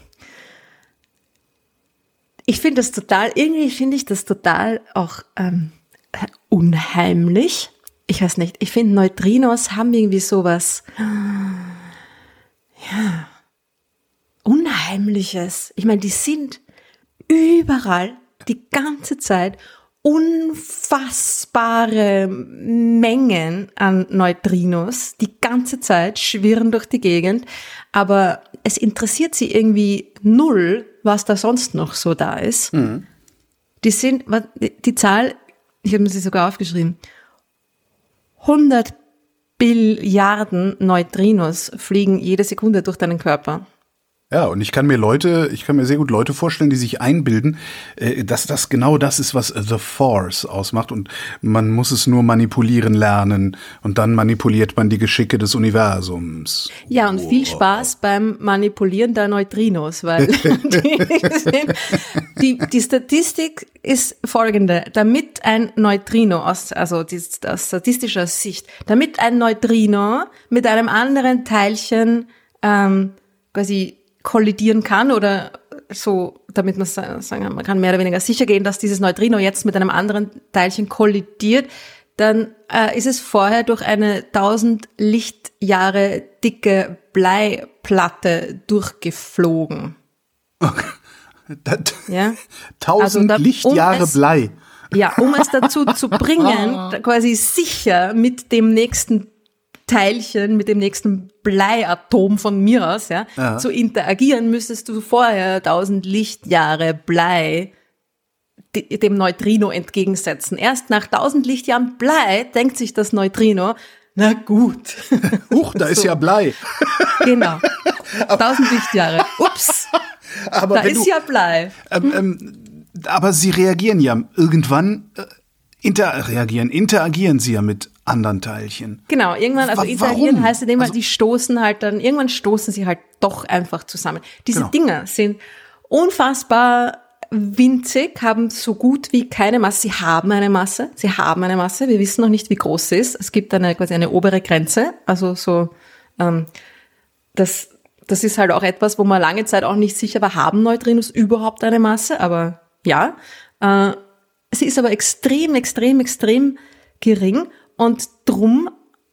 ich finde das total, irgendwie finde ich das total auch, ähm, unheimlich. Ich weiß nicht, ich finde Neutrinos haben irgendwie sowas, ja, Unheimliches. Ich meine, die sind überall, die ganze Zeit, unfassbare Mengen an Neutrinos, die ganze Zeit schwirren durch die Gegend, aber es interessiert sie irgendwie null, was da sonst noch so da ist. Mhm. Die sind, die Zahl, ich habe mir sie sogar aufgeschrieben, hundert Billiarden Neutrinos fliegen jede Sekunde durch deinen Körper. Ja, und ich kann mir Leute, ich kann mir sehr gut Leute vorstellen, die sich einbilden, dass das genau das ist, was The Force ausmacht und man muss es nur manipulieren lernen und dann manipuliert man die Geschicke des Universums. Ja, und viel Spaß beim Manipulieren der Neutrinos, weil die, die, die Statistik ist folgende: Damit ein Neutrino aus, also aus statistischer Sicht, damit ein Neutrino mit einem anderen Teilchen ähm, quasi kollidieren kann oder so, damit man sagen, man kann mehr oder weniger sicher gehen, dass dieses Neutrino jetzt mit einem anderen Teilchen kollidiert, dann äh, ist es vorher durch eine tausend Lichtjahre dicke Bleiplatte durchgeflogen. Okay. Das, ja? tausend also da, Lichtjahre um es, Blei. Ja, um es dazu zu bringen, quasi sicher mit dem nächsten Teilchen, mit dem nächsten Bleiatom von mir aus, ja, ja, zu interagieren, müsstest du vorher tausend Lichtjahre Blei dem Neutrino entgegensetzen. Erst nach tausend Lichtjahren Blei denkt sich das Neutrino, na gut. Huch, da so. Ist ja Blei. Genau. tausend Lichtjahre. Ups. Aber da ist du, ja Blei. Ähm, ähm, aber sie reagieren ja irgendwann, äh, inter reagieren, interagieren sie ja mit anderen Teilchen. Genau, irgendwann, also interagieren Warum? heißt in dem Fall, also, die stoßen halt dann, irgendwann stoßen sie halt doch einfach zusammen. Diese genau. Dinger sind unfassbar winzig, haben so gut wie keine Masse. Sie haben eine Masse, sie haben eine Masse. Wir wissen noch nicht, wie groß sie ist. Es gibt eine quasi eine obere Grenze, also so, ähm, das, das ist halt auch etwas, wo man lange Zeit auch nicht sicher war, haben Neutrinos überhaupt eine Masse? Aber ja, äh, sie ist aber extrem, extrem, extrem gering. Und drum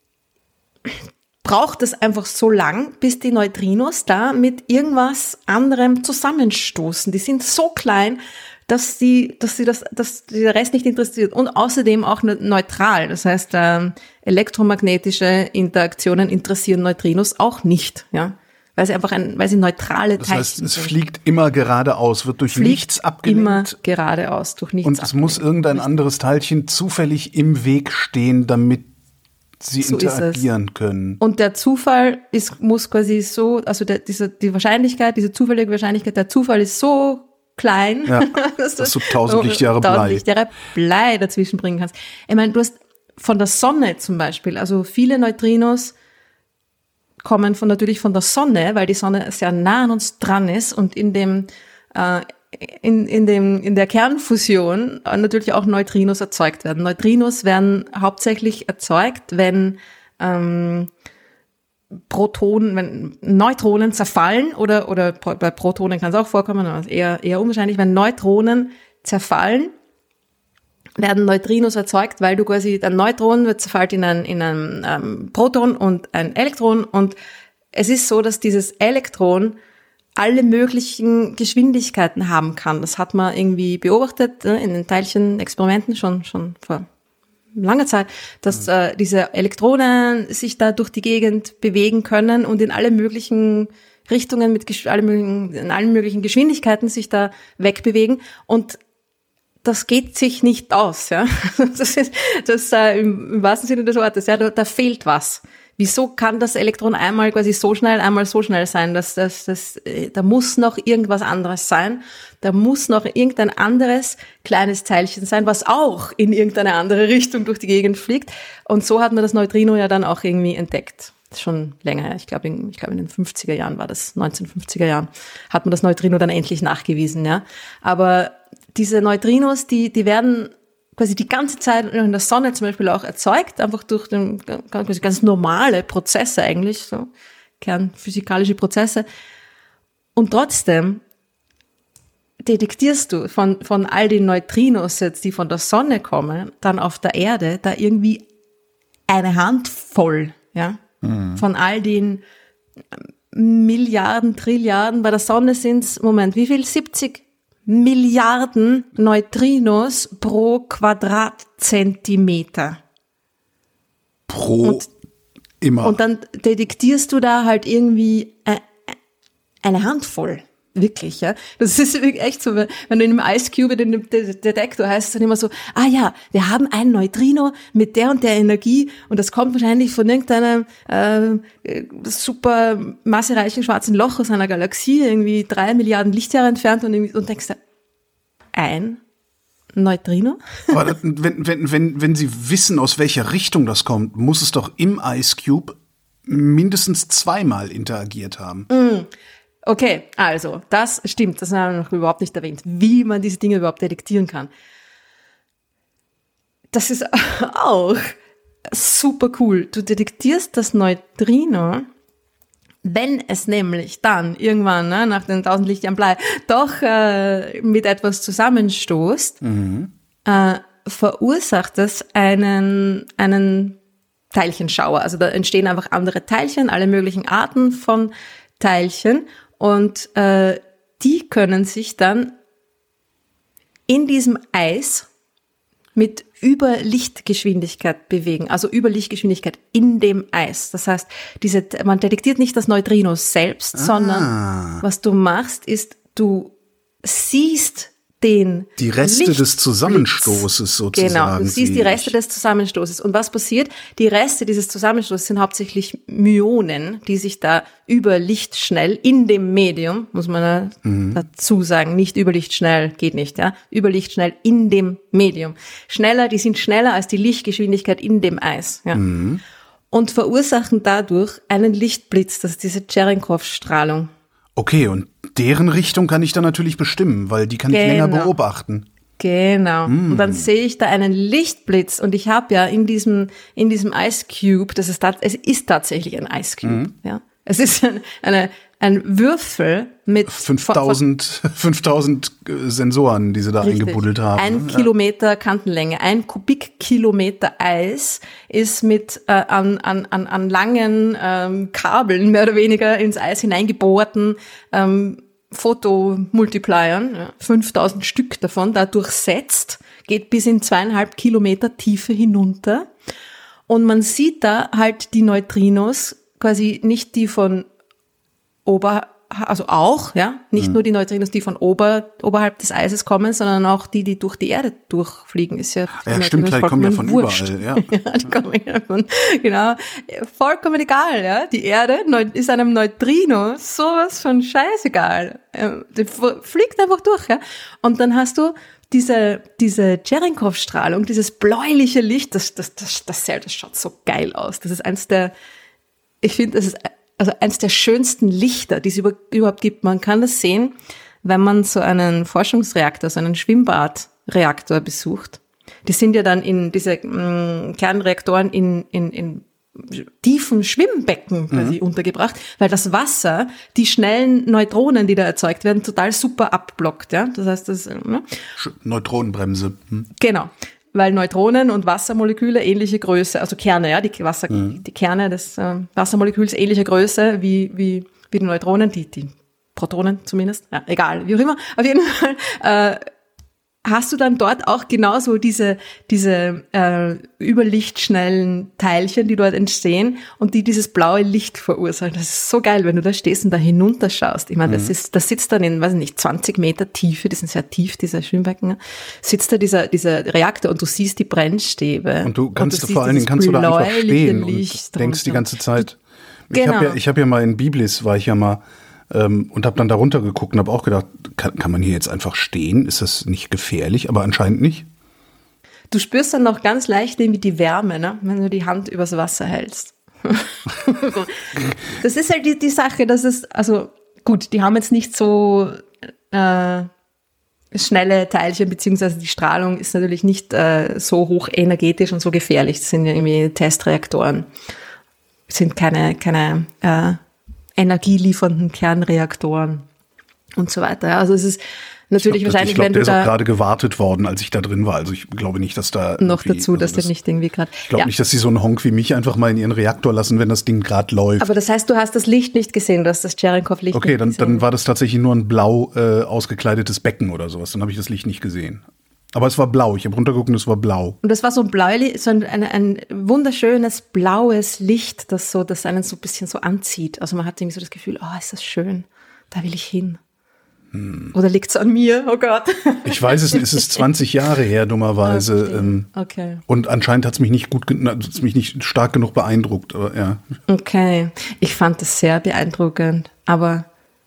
braucht es einfach so lang, bis die Neutrinos da mit irgendwas anderem zusammenstoßen. Die sind so klein, dass die, dass sie das, dass der Rest nicht interessiert und außerdem auch neutral. Das heißt, ähm, elektromagnetische Interaktionen interessieren Neutrinos auch nicht, ja, weil sie einfach ein, weil sie neutrale Teilchen sind. Das heißt, es fliegt immer geradeaus, wird durch fliegt nichts abgelenkt. Immer geradeaus, durch nichts. Und es abgelenkt. muss irgendein anderes Teilchen zufällig im Weg stehen, damit sie so interagieren können. Und der Zufall ist, muss quasi so, also der, diese, die Wahrscheinlichkeit, diese zufällige Wahrscheinlichkeit, der Zufall ist so klein, ja, dass, dass du tausend Lichtjahre Blei. tausend Lichtjahre Blei dazwischen bringen kannst. Ich meine, du hast von der Sonne zum Beispiel, also viele Neutrinos kommen von, natürlich von der Sonne, weil die Sonne sehr nah an uns dran ist und in dem, äh, in, in dem, in der Kernfusion natürlich auch Neutrinos erzeugt werden. Neutrinos werden hauptsächlich erzeugt, wenn, ähm, Protonen, wenn Neutronen zerfallen oder, oder bei Protonen kann es auch vorkommen, aber eher, eher unwahrscheinlich, wenn Neutronen zerfallen, werden Neutrinos erzeugt, weil du quasi, ein Neutron wird zerfällt in ein, in ein ähm, Proton und ein Elektron und es ist so, dass dieses Elektron alle möglichen Geschwindigkeiten haben kann. Das hat man irgendwie beobachtet äh, in den Teilchenexperimenten schon, schon vor lange Zeit, dass äh, diese Elektronen sich da durch die Gegend bewegen können und in alle möglichen Richtungen mit gesch- alle möglichen, in allen möglichen Geschwindigkeiten sich da wegbewegen und das geht sich nicht aus, ja. Das ist das äh, im, im wahrsten Sinne des Wortes, ja, da, da fehlt was. Wieso kann das Elektron einmal quasi so schnell, einmal so schnell sein? Das, das, das, äh, da muss noch irgendwas anderes sein. Da muss noch irgendein anderes kleines Teilchen sein, was auch in irgendeine andere Richtung durch die Gegend fliegt. Und so hat man das Neutrino ja dann auch irgendwie entdeckt. Das ist schon länger her. Ich glaube, in, ich glaube in den fünfziger Jahren war das, neunzehnhundertfünfziger Jahren, hat man das Neutrino dann endlich nachgewiesen, ja. Aber diese Neutrinos, die, die werden quasi die ganze Zeit in der Sonne zum Beispiel auch erzeugt, einfach durch den, quasi ganz normale Prozesse eigentlich, so kernphysikalische Prozesse. Und trotzdem detektierst du von, von all den Neutrinos jetzt, die von der Sonne kommen, dann auf der Erde, da irgendwie eine Handvoll, ja, mhm. von all den Milliarden, Trilliarden, bei der Sonne sind's, Moment, wie viel? siebzig Milliarden Neutrinos pro Quadratzentimeter. Pro und, immer. Und dann detektierst du da halt irgendwie eine Handvoll. Wirklich, ja. Das ist wirklich echt so, wenn du in einem Ice Cube in dem Detektor heißt es dann immer so, ah ja, wir haben ein Neutrino mit der und der Energie und das kommt wahrscheinlich von irgendeinem äh, super massereichen schwarzen Loch aus einer Galaxie, irgendwie drei Milliarden Lichtjahre entfernt und, und denkst du, ein Neutrino? Aber wenn, wenn, wenn, wenn sie wissen, aus welcher Richtung das kommt, muss es doch im Ice Cube mindestens zweimal interagiert haben. Mm. Okay, also, das stimmt, das haben wir noch überhaupt nicht erwähnt, wie man diese Dinge überhaupt detektieren kann. Das ist auch super cool. Du detektierst das Neutrino, wenn es nämlich dann irgendwann, ne, nach den tausend Lichtjahren Blei, doch äh, mit etwas zusammenstoßt, mhm. äh, verursacht das einen, einen Teilchenschauer. Also da entstehen einfach andere Teilchen, alle möglichen Arten von Teilchen. Und äh, die können sich dann in diesem Eis mit Überlichtgeschwindigkeit bewegen, also Überlichtgeschwindigkeit in dem Eis. Das heißt, diese, man detektiert nicht das Neutrino selbst, ah. sondern was du machst, ist, du siehst den Die Reste Lichtblitz. des Zusammenstoßes sozusagen. Genau, du siehst die Reste des Zusammenstoßes. Und was passiert? Die Reste dieses Zusammenstoßes sind hauptsächlich Myonen, die sich da über Lichtschnell in dem Medium, muss man mhm. dazu sagen, nicht über Lichtschnell, geht nicht, ja, über Lichtschnell in dem Medium. Schneller, die sind schneller als die Lichtgeschwindigkeit in dem Eis, ja. Mhm. Und verursachen dadurch einen Lichtblitz, das ist diese Cherenkov-Strahlung. Okay, und deren Richtung kann ich dann natürlich bestimmen, weil die kann genau. ich länger beobachten. Genau. Mm. Und dann sehe ich da einen Lichtblitz und ich habe ja in diesem in diesem Ice Cube, das ist es ist tatsächlich ein Ice Cube, mm. ja. Es ist eine, eine ein Würfel mit fünftausend, fünftausend Sensoren, die sie da richtig. eingebuddelt haben. Ein ja. Kilometer Kantenlänge, ein Kubikkilometer Eis ist mit äh, an, an, an, an langen ähm, Kabeln mehr oder weniger ins Eis hineingebohrten ähm, Fotomultipliern, ja, fünftausend Stück davon, da durchsetzt, geht bis in zweieinhalb Kilometer Tiefe hinunter. Und man sieht da halt die Neutrinos, quasi nicht die von ober, also auch, ja, nicht mhm. nur die Neutrinos, die von ober, oberhalb des Eises kommen, sondern auch die, die durch die Erde durchfliegen. Ist ja, ja stimmt, klar, die kommen ja von wurscht. Überall, ja. ja, die kommen ja von, genau, vollkommen egal, ja. Die Erde ist einem Neutrino sowas von scheißegal. Der fliegt einfach durch, ja. Und dann hast du diese, diese Cherenkov-Strahlung, dieses bläuliche Licht, das, das, das, das, das schaut so geil aus. Das ist eins der, ich finde, das ist also eins der schönsten Lichter, die es über, überhaupt gibt. Man kann das sehen, wenn man so einen Forschungsreaktor, so einen Schwimmbadreaktor besucht. Die sind ja dann in diese mh, Kernreaktoren in, in, in tiefen Schwimmbecken quasi mhm. untergebracht, weil das Wasser die schnellen Neutronen, die da erzeugt werden, total super abblockt. Ja? Das heißt, das ne? Neutronenbremse. Hm. Genau. Weil Neutronen und Wassermoleküle ähnliche Größe, also Kerne, ja, die Wasser, mhm. die Kerne des äh, Wassermoleküls ähnliche Größe wie wie wie die Neutronen, die die Protonen zumindest, ja, egal, wie auch immer. Auf jeden Fall äh, hast du dann dort auch genauso diese diese äh, überlichtschnellen Teilchen, die dort entstehen und die dieses blaue Licht verursachen. Das ist so geil, wenn du da stehst und da hinunterschaust. Ich meine, das ist, das sitzt dann in, weiß ich nicht, zwanzig Meter Tiefe, die sind sehr tief, diese Schwimmbecken, sitzt da dieser dieser Reaktor und du siehst die Brennstäbe. Und du kannst und du vor allen Dingen kannst du da einfach stehen und denkst die ganze Zeit. Ich genau. habe ja, ich habe ja mal in Biblis, war ich ja mal Ähm, und habe dann da runter geguckt und habe auch gedacht, kann, kann man hier jetzt einfach stehen? Ist das nicht gefährlich? Aber anscheinend nicht. Du spürst dann noch ganz leicht irgendwie die Wärme, ne? Wenn du die Hand übers Wasser hältst. Das ist halt die, die Sache, dass es, also gut, die haben jetzt nicht so äh, schnelle Teilchen, beziehungsweise die Strahlung ist natürlich nicht äh, so hoch energetisch und so gefährlich. Das sind ja irgendwie Testreaktoren. Das sind keine, keine äh, energieliefernden Kernreaktoren und so weiter. Also es ist natürlich ich glaub, wahrscheinlich, ich glaub, wenn du da... Ich glaube, der ist da auch gerade gewartet worden, als ich da drin war. Also ich glaube nicht, dass da... Noch dazu, dass also das, der nicht irgendwie gerade... Ich glaube ja. nicht, dass sie so einen Honk wie mich einfach mal in ihren Reaktor lassen, wenn das Ding gerade läuft. Aber das heißt, du hast das Licht nicht gesehen, du hast das Cherenkov-Licht okay, nicht dann, gesehen. Okay, dann war das tatsächlich nur ein blau äh, ausgekleidetes Becken oder sowas. Dann habe ich das Licht nicht gesehen. Aber es war blau. Ich habe runtergeguckt und es war blau. Und das war so ein blau, so ein, ein, ein wunderschönes blaues Licht, das so, das einen so ein bisschen so anzieht. Also man hat irgendwie so das Gefühl, oh, ist das schön, da will ich hin. Hm. Oder liegt's an mir? Oh Gott. Ich weiß es nicht. Es ist zwanzig Jahre her, dummerweise. Ähm, okay. Und anscheinend hat's mich nicht gut, hat's mich nicht stark genug beeindruckt. Aber ja. Okay. Ich fand das sehr beeindruckend, aber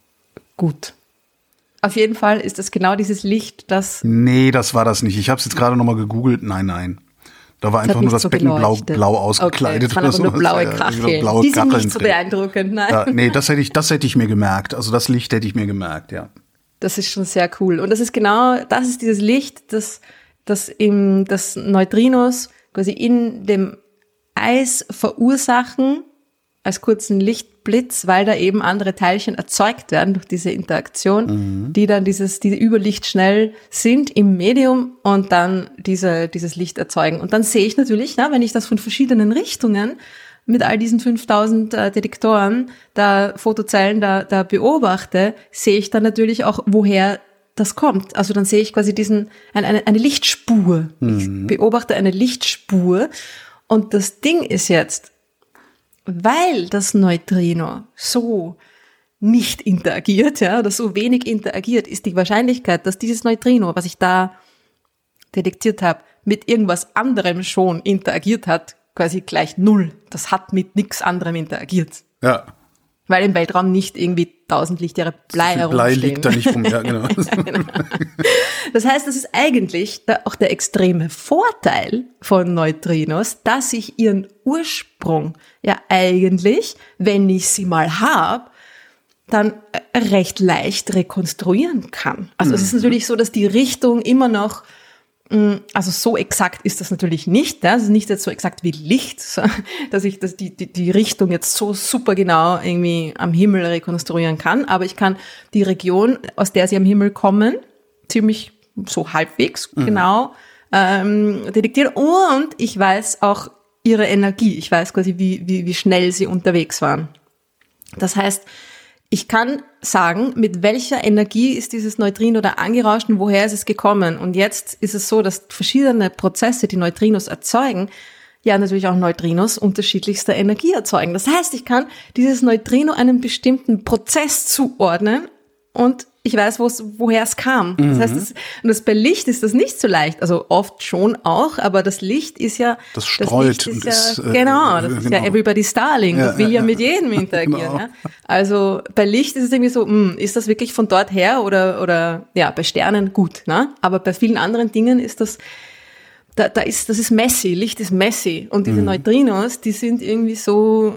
gut. Auf jeden Fall ist das genau dieses Licht, das... Nee, das war das nicht. Ich habe es jetzt gerade nochmal gegoogelt. Nein, nein. Da war einfach nur das so Becken blau, blau ausgekleidet. Okay, das waren aber nur blaue Kacheln. Ja, die sind Kacheln nicht so beeindruckend, nein. Ja, nee, das hätte ich, das hätte ich mir gemerkt. Also das Licht hätte ich mir gemerkt, ja. Das ist schon sehr cool. Und das ist genau, das ist dieses Licht, das, das im, das Neutrinos quasi in dem Eis verursachen, als kurzen Lichtblitz, weil da eben andere Teilchen erzeugt werden durch diese Interaktion, mhm. die dann dieses, diese überlichtschnell sind im Medium und dann diese, dieses Licht erzeugen. Und dann sehe ich natürlich, na, wenn ich das von verschiedenen Richtungen mit all diesen fünftausend äh, Detektoren, da Fotozellen da, da beobachte, sehe ich dann natürlich auch, woher das kommt. Also dann sehe ich quasi diesen, eine, eine, eine Lichtspur. Mhm. Ich beobachte eine Lichtspur. Und das Ding ist jetzt, weil das Neutrino so nicht interagiert, ja, oder so wenig interagiert, ist die Wahrscheinlichkeit, dass dieses Neutrino, was ich da detektiert habe, mit irgendwas anderem schon interagiert hat, quasi gleich null. Das hat mit nichts anderem interagiert. Ja. Weil im Weltraum nicht irgendwie tausend Lichtjahre Blei herumstehen. Blei liegt da nicht rum, ja, genau. ja, genau. Das heißt, das ist eigentlich da auch der extreme Vorteil von Neutrinos, dass ich ihren Ursprung ja eigentlich, wenn ich sie mal habe, dann recht leicht rekonstruieren kann. Also mhm. es ist natürlich so, dass die Richtung immer noch, also so exakt ist das natürlich nicht, ja? Es ist nicht jetzt so exakt wie Licht, dass ich das, die, die, die Richtung jetzt so super genau irgendwie am Himmel rekonstruieren kann, aber ich kann die Region, aus der sie am Himmel kommen, ziemlich so halbwegs mhm. genau ähm, detektieren und ich weiß auch ihre Energie, ich weiß quasi, wie, wie, wie schnell sie unterwegs waren. Das heißt, ich kann sagen, mit welcher Energie ist dieses Neutrino da angerauscht und woher ist es gekommen. Und jetzt ist es so, dass verschiedene Prozesse, die Neutrinos erzeugen, ja natürlich auch Neutrinos unterschiedlichster Energie erzeugen. Das heißt, ich kann dieses Neutrino einem bestimmten Prozess zuordnen und ich weiß, woher es kam. Mhm. Das heißt, das, und das bei Licht ist das nicht so leicht. Also oft schon auch, aber das Licht ist ja... Das streut. Das Licht ist ist, ja, äh, genau, das genau. ist ja everybody's darling. Ja, das will ja, ja mit jedem interagieren. Genau. Ja. Also bei Licht ist es irgendwie so, mh, ist das wirklich von dort her oder, oder ja, bei Sternen gut. Ne? Aber bei vielen anderen Dingen ist das... Da, da ist, das ist messy, Licht ist messy. Und diese mhm. Neutrinos, die sind irgendwie so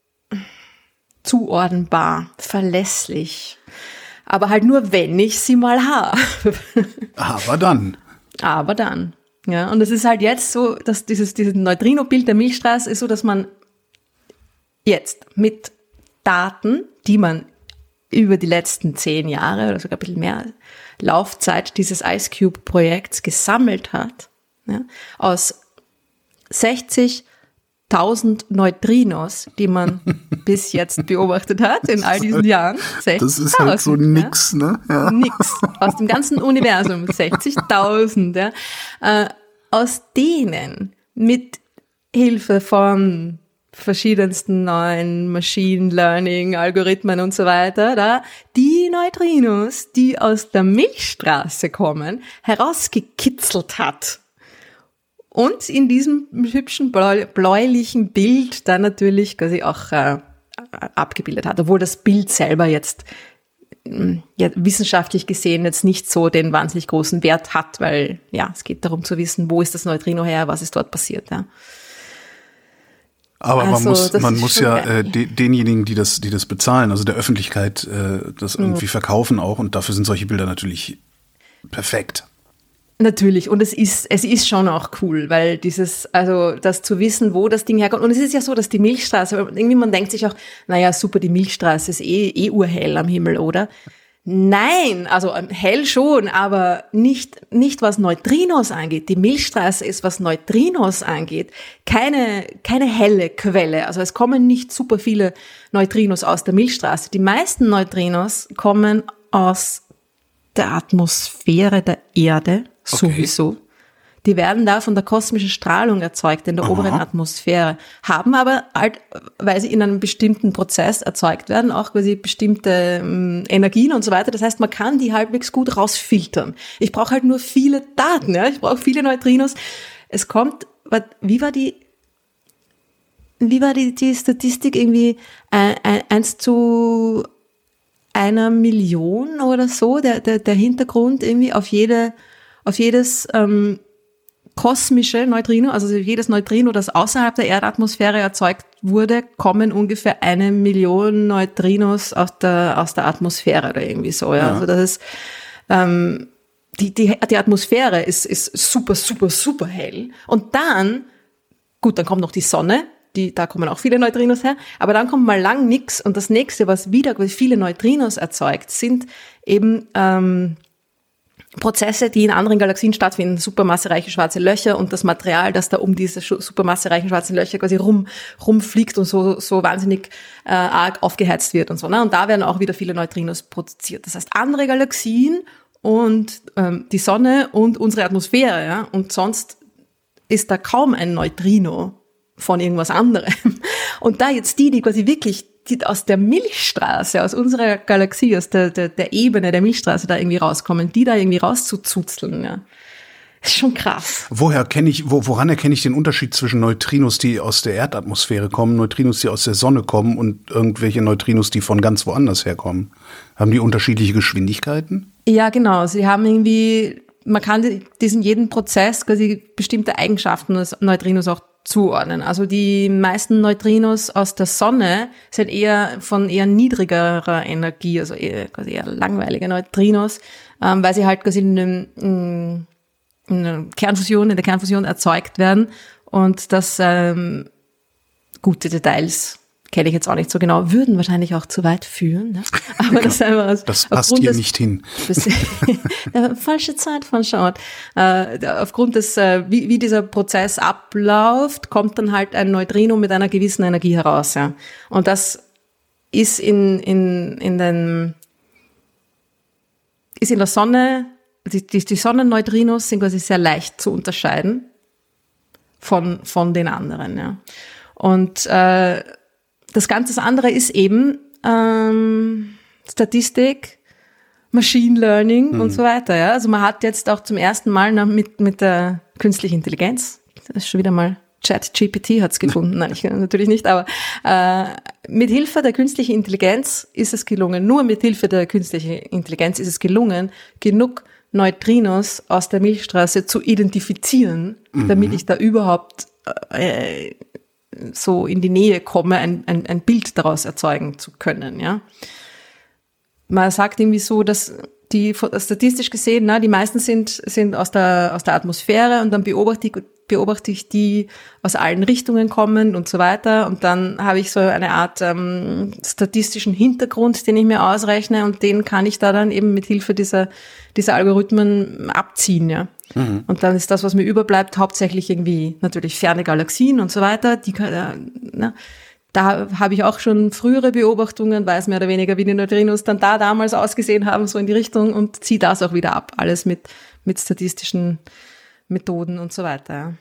zuordnenbar, verlässlich. Aber halt nur, wenn ich sie mal habe. Aber dann. Aber dann. Ja, und es ist halt jetzt so, dass dieses, dieses Neutrino-Bild der Milchstraße ist so, dass man jetzt mit Daten, die man über die letzten zehn Jahre oder sogar ein bisschen mehr Laufzeit dieses IceCube-Projekts gesammelt hat, ja, aus sechzigtausend Neutrinos, die man bis jetzt beobachtet hat in all diesen Jahren. Das ist halt so nix, ja. ne? Ja. Nix. Aus dem ganzen Universum. sechzigtausend, ja. Äh, aus denen mit Hilfe von verschiedensten neuen Machine Learning Algorithmen und so weiter, da die Neutrinos, die aus der Milchstraße kommen, herausgekitzelt hat. Und in diesem hübschen bläu- bläulichen Bild dann natürlich quasi auch äh, abgebildet hat, obwohl das Bild selber jetzt ja, wissenschaftlich gesehen jetzt nicht so den wahnsinnig großen Wert hat, weil ja, es geht darum zu wissen, wo ist das Neutrino her, was ist dort passiert. Ja. Aber also, man muss, man muss ja äh, de, denjenigen, die das, die das bezahlen, also der Öffentlichkeit, äh, das irgendwie mhm. verkaufen auch, und dafür sind solche Bilder natürlich perfekt. Natürlich, und es ist, es ist schon auch cool, weil dieses, also, das zu wissen, wo das Ding herkommt, und es ist ja so, dass die Milchstraße, irgendwie man denkt sich auch, naja, super, die Milchstraße ist eh, eh urhell am Himmel, oder? Nein, also hell schon, aber nicht, nicht was Neutrinos angeht. Die Milchstraße ist, was Neutrinos angeht, keine, keine helle Quelle. Also es kommen nicht super viele Neutrinos aus der Milchstraße. Die meisten Neutrinos kommen aus der Atmosphäre der Erde, sowieso. Okay. Die werden da von der kosmischen Strahlung erzeugt in der Aha. oberen Atmosphäre, haben aber halt, weil sie in einem bestimmten Prozess erzeugt werden, auch quasi bestimmte ähm, Energien und so weiter. Das heißt, man kann die halbwegs gut rausfiltern. Ich brauche halt nur viele Daten, ja. Ich brauche viele Neutrinos. Es kommt, wie war die, wie war die, die Statistik irgendwie ein, ein, eins zu einer Million oder so, der, der, der Hintergrund irgendwie auf jede, auf jedes, ähm, kosmische Neutrino, also jedes Neutrino, das außerhalb der Erdatmosphäre erzeugt wurde, kommen ungefähr eine Million Neutrinos aus der, aus der Atmosphäre oder irgendwie so, ja. ja. Also das ist, ähm, die, die, die Atmosphäre ist, ist super, super, super hell. Und dann, gut, dann kommt noch die Sonne, die, da kommen auch viele Neutrinos her, aber dann kommt mal lang nix, und das nächste, was wieder viele Neutrinos erzeugt, sind eben, ähm, Prozesse, die in anderen Galaxien stattfinden, supermassereiche schwarze Löcher und das Material, das da um diese supermassereichen schwarzen Löcher quasi rum rumfliegt und so so wahnsinnig äh, arg aufgeheizt wird und so. Ne? Und da werden auch wieder viele Neutrinos produziert. Das heißt, andere Galaxien und ähm, die Sonne und unsere Atmosphäre, ja, und sonst ist da kaum ein Neutrino von irgendwas anderem. Und da jetzt die, die quasi wirklich die aus der Milchstraße, aus unserer Galaxie, aus der, der, der Ebene der Milchstraße da irgendwie rauskommen, die da irgendwie rauszuzuzeln, ja. Ist schon krass. Woher kenne ich, wo, woran erkenne ich den Unterschied zwischen Neutrinos, die aus der Erdatmosphäre kommen, Neutrinos, die aus der Sonne kommen und irgendwelche Neutrinos, die von ganz woanders herkommen? Haben die unterschiedliche Geschwindigkeiten? Ja, genau. Sie haben irgendwie, man kann diesen jeden Prozess quasi bestimmte Eigenschaften des Neutrinos auch zuordnen. Also die meisten Neutrinos aus der Sonne sind eher von eher niedrigerer Energie, also eher, quasi eher langweilige Neutrinos, ähm, weil sie halt quasi in, in, in der Kernfusion, in der Kernfusion erzeugt werden, und das ähm, gute Details kenne ich jetzt auch nicht so genau, würden wahrscheinlich auch zu weit führen. Ne? Aber ja, das, einfach aus, das passt hier des, nicht hin. Falsche Zeit von Schott. Äh, aufgrund des, äh, wie, wie dieser Prozess abläuft, kommt dann halt ein Neutrino mit einer gewissen Energie heraus. Ja. Und das ist in, in, in den, ist in der Sonne, die, die, die Sonnenneutrinos sind quasi sehr leicht zu unterscheiden von, von den anderen, ja. Und, äh, das ganze das andere ist eben, ähm, Statistik, Machine Learning mhm. und so weiter, ja. Also man hat jetzt auch zum ersten Mal noch mit, mit der künstlichen Intelligenz, das ist schon wieder mal ChatGPT hat's gefunden, nein, ich, natürlich nicht, aber äh, mit Hilfe der künstlichen Intelligenz ist es gelungen, nur mit Hilfe der künstlichen Intelligenz ist es gelungen, genug Neutrinos aus der Milchstraße zu identifizieren, mhm. damit ich da überhaupt äh, so in die Nähe komme, ein, ein, ein Bild daraus erzeugen zu können, ja. Man sagt irgendwie so, dass die statistisch gesehen, na, die meisten sind sind aus der aus der Atmosphäre und dann beobachte ich beobachte ich die aus allen Richtungen kommen und so weiter und dann habe ich so eine Art ähm, statistischen Hintergrund, den ich mir ausrechne und den kann ich da dann eben mit Hilfe dieser dieser Algorithmen abziehen, ja. Mhm. Und dann ist das, was mir überbleibt, hauptsächlich irgendwie natürlich ferne Galaxien und so weiter, die äh, na, da habe ich auch schon frühere Beobachtungen, weiß mehr oder weniger, wie die Neutrinos dann da damals ausgesehen haben, so in die Richtung und ziehe das auch wieder ab. Alles mit, mit statistischen Methoden und so weiter.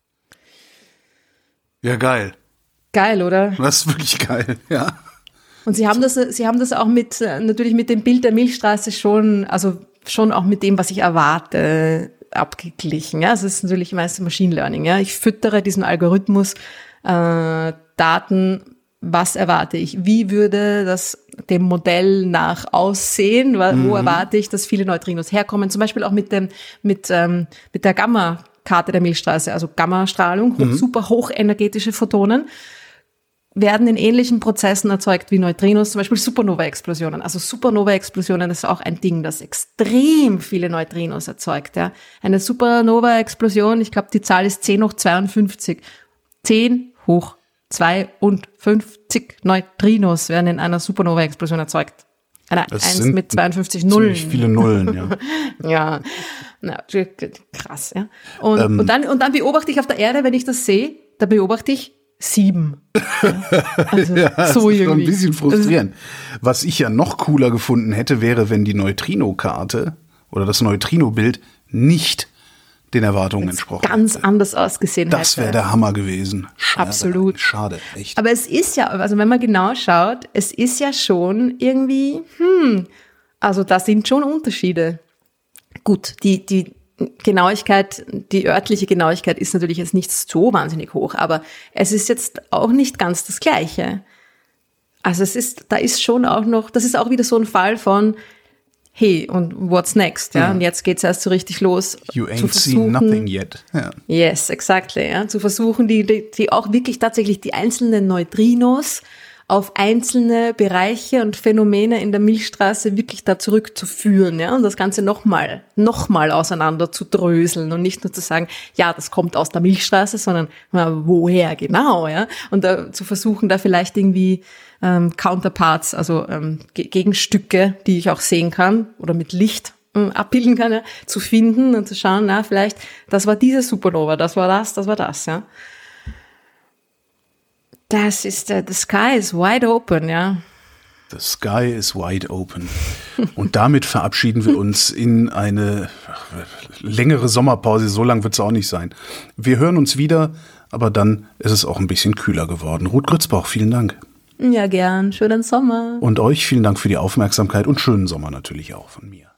Ja, geil. Geil, oder? Das ist wirklich geil, ja. Und Sie haben das, Sie haben das auch mit, natürlich mit dem Bild der Milchstraße schon, also schon auch mit dem, was ich erwarte, abgeglichen. Ja, also es ist natürlich meist Machine Learning. Ja, ich füttere diesen Algorithmus, äh, Daten, was erwarte ich? Wie würde das dem Modell nach aussehen? Wo mhm. erwarte ich, dass viele Neutrinos herkommen? Zum Beispiel auch mit dem, mit, ähm, mit der Gamma-Karte der Milchstraße, also Gammastrahlung, hoch, mhm. super hochenergetische Photonen, werden in ähnlichen Prozessen erzeugt wie Neutrinos, zum Beispiel Supernova-Explosionen. Also Supernova-Explosionen ist auch ein Ding, das extrem viele Neutrinos erzeugt. Ja. Eine Supernova-Explosion, ich glaube, die Zahl ist zehn hoch zweiundfünfzig. zehn hoch zweiundfünfzig Neutrinos werden in einer Supernova-Explosion erzeugt. Eine eins mit zweiundfünfzig Nullen. Ziemlich viele Nullen, ja. Ja, na, krass, ja. Und, ähm, und, dann, und dann beobachte ich auf der Erde, wenn ich das sehe, da beobachte ich sieben. Also, ja, das so ist schon ein bisschen frustrierend. Was ich ja noch cooler gefunden hätte, wäre, wenn die Neutrino-Karte oder das Neutrino-Bild nicht den Erwartungen entsprochen ganz hätte. anders ausgesehen hätte. Das wäre der Hammer gewesen. Schade, absolut. Schade, echt. Aber es ist ja, also wenn man genau schaut, es ist ja schon irgendwie, hm, also da sind schon Unterschiede. Gut, die, die Genauigkeit, die örtliche Genauigkeit ist natürlich jetzt nicht so wahnsinnig hoch, aber es ist jetzt auch nicht ganz das Gleiche. Also es ist, da ist schon auch noch, das ist auch wieder so ein Fall von, hey, und what's next? Ja, mhm. und jetzt geht's erst so richtig los. You ain't seen nothing yet. Yeah. Yes, exactly. Ja, zu versuchen, die, die, die auch wirklich tatsächlich die einzelnen Neutrinos auf einzelne Bereiche und Phänomene in der Milchstraße wirklich da zurückzuführen, ja, und das Ganze nochmal, nochmal auseinander zu dröseln und nicht nur zu sagen, ja, das kommt aus der Milchstraße, sondern na, woher genau, ja, und da zu versuchen, da vielleicht irgendwie ähm, Counterparts, also ähm, G- Gegenstücke, die ich auch sehen kann oder mit Licht ähm, abbilden kann, ja, zu finden und zu schauen, na, vielleicht, das war diese Supernova, das war das, das war das, ja. Das ist, uh, the sky is wide open, ja. The sky is wide open. Und damit verabschieden wir uns in eine längere Sommerpause. So lang wird es auch nicht sein. Wir hören uns wieder, aber dann ist es auch ein bisschen kühler geworden. Ruth Grützbauch, vielen Dank. Ja, gern. Schönen Sommer. Und euch vielen Dank für die Aufmerksamkeit und schönen Sommer natürlich auch von mir.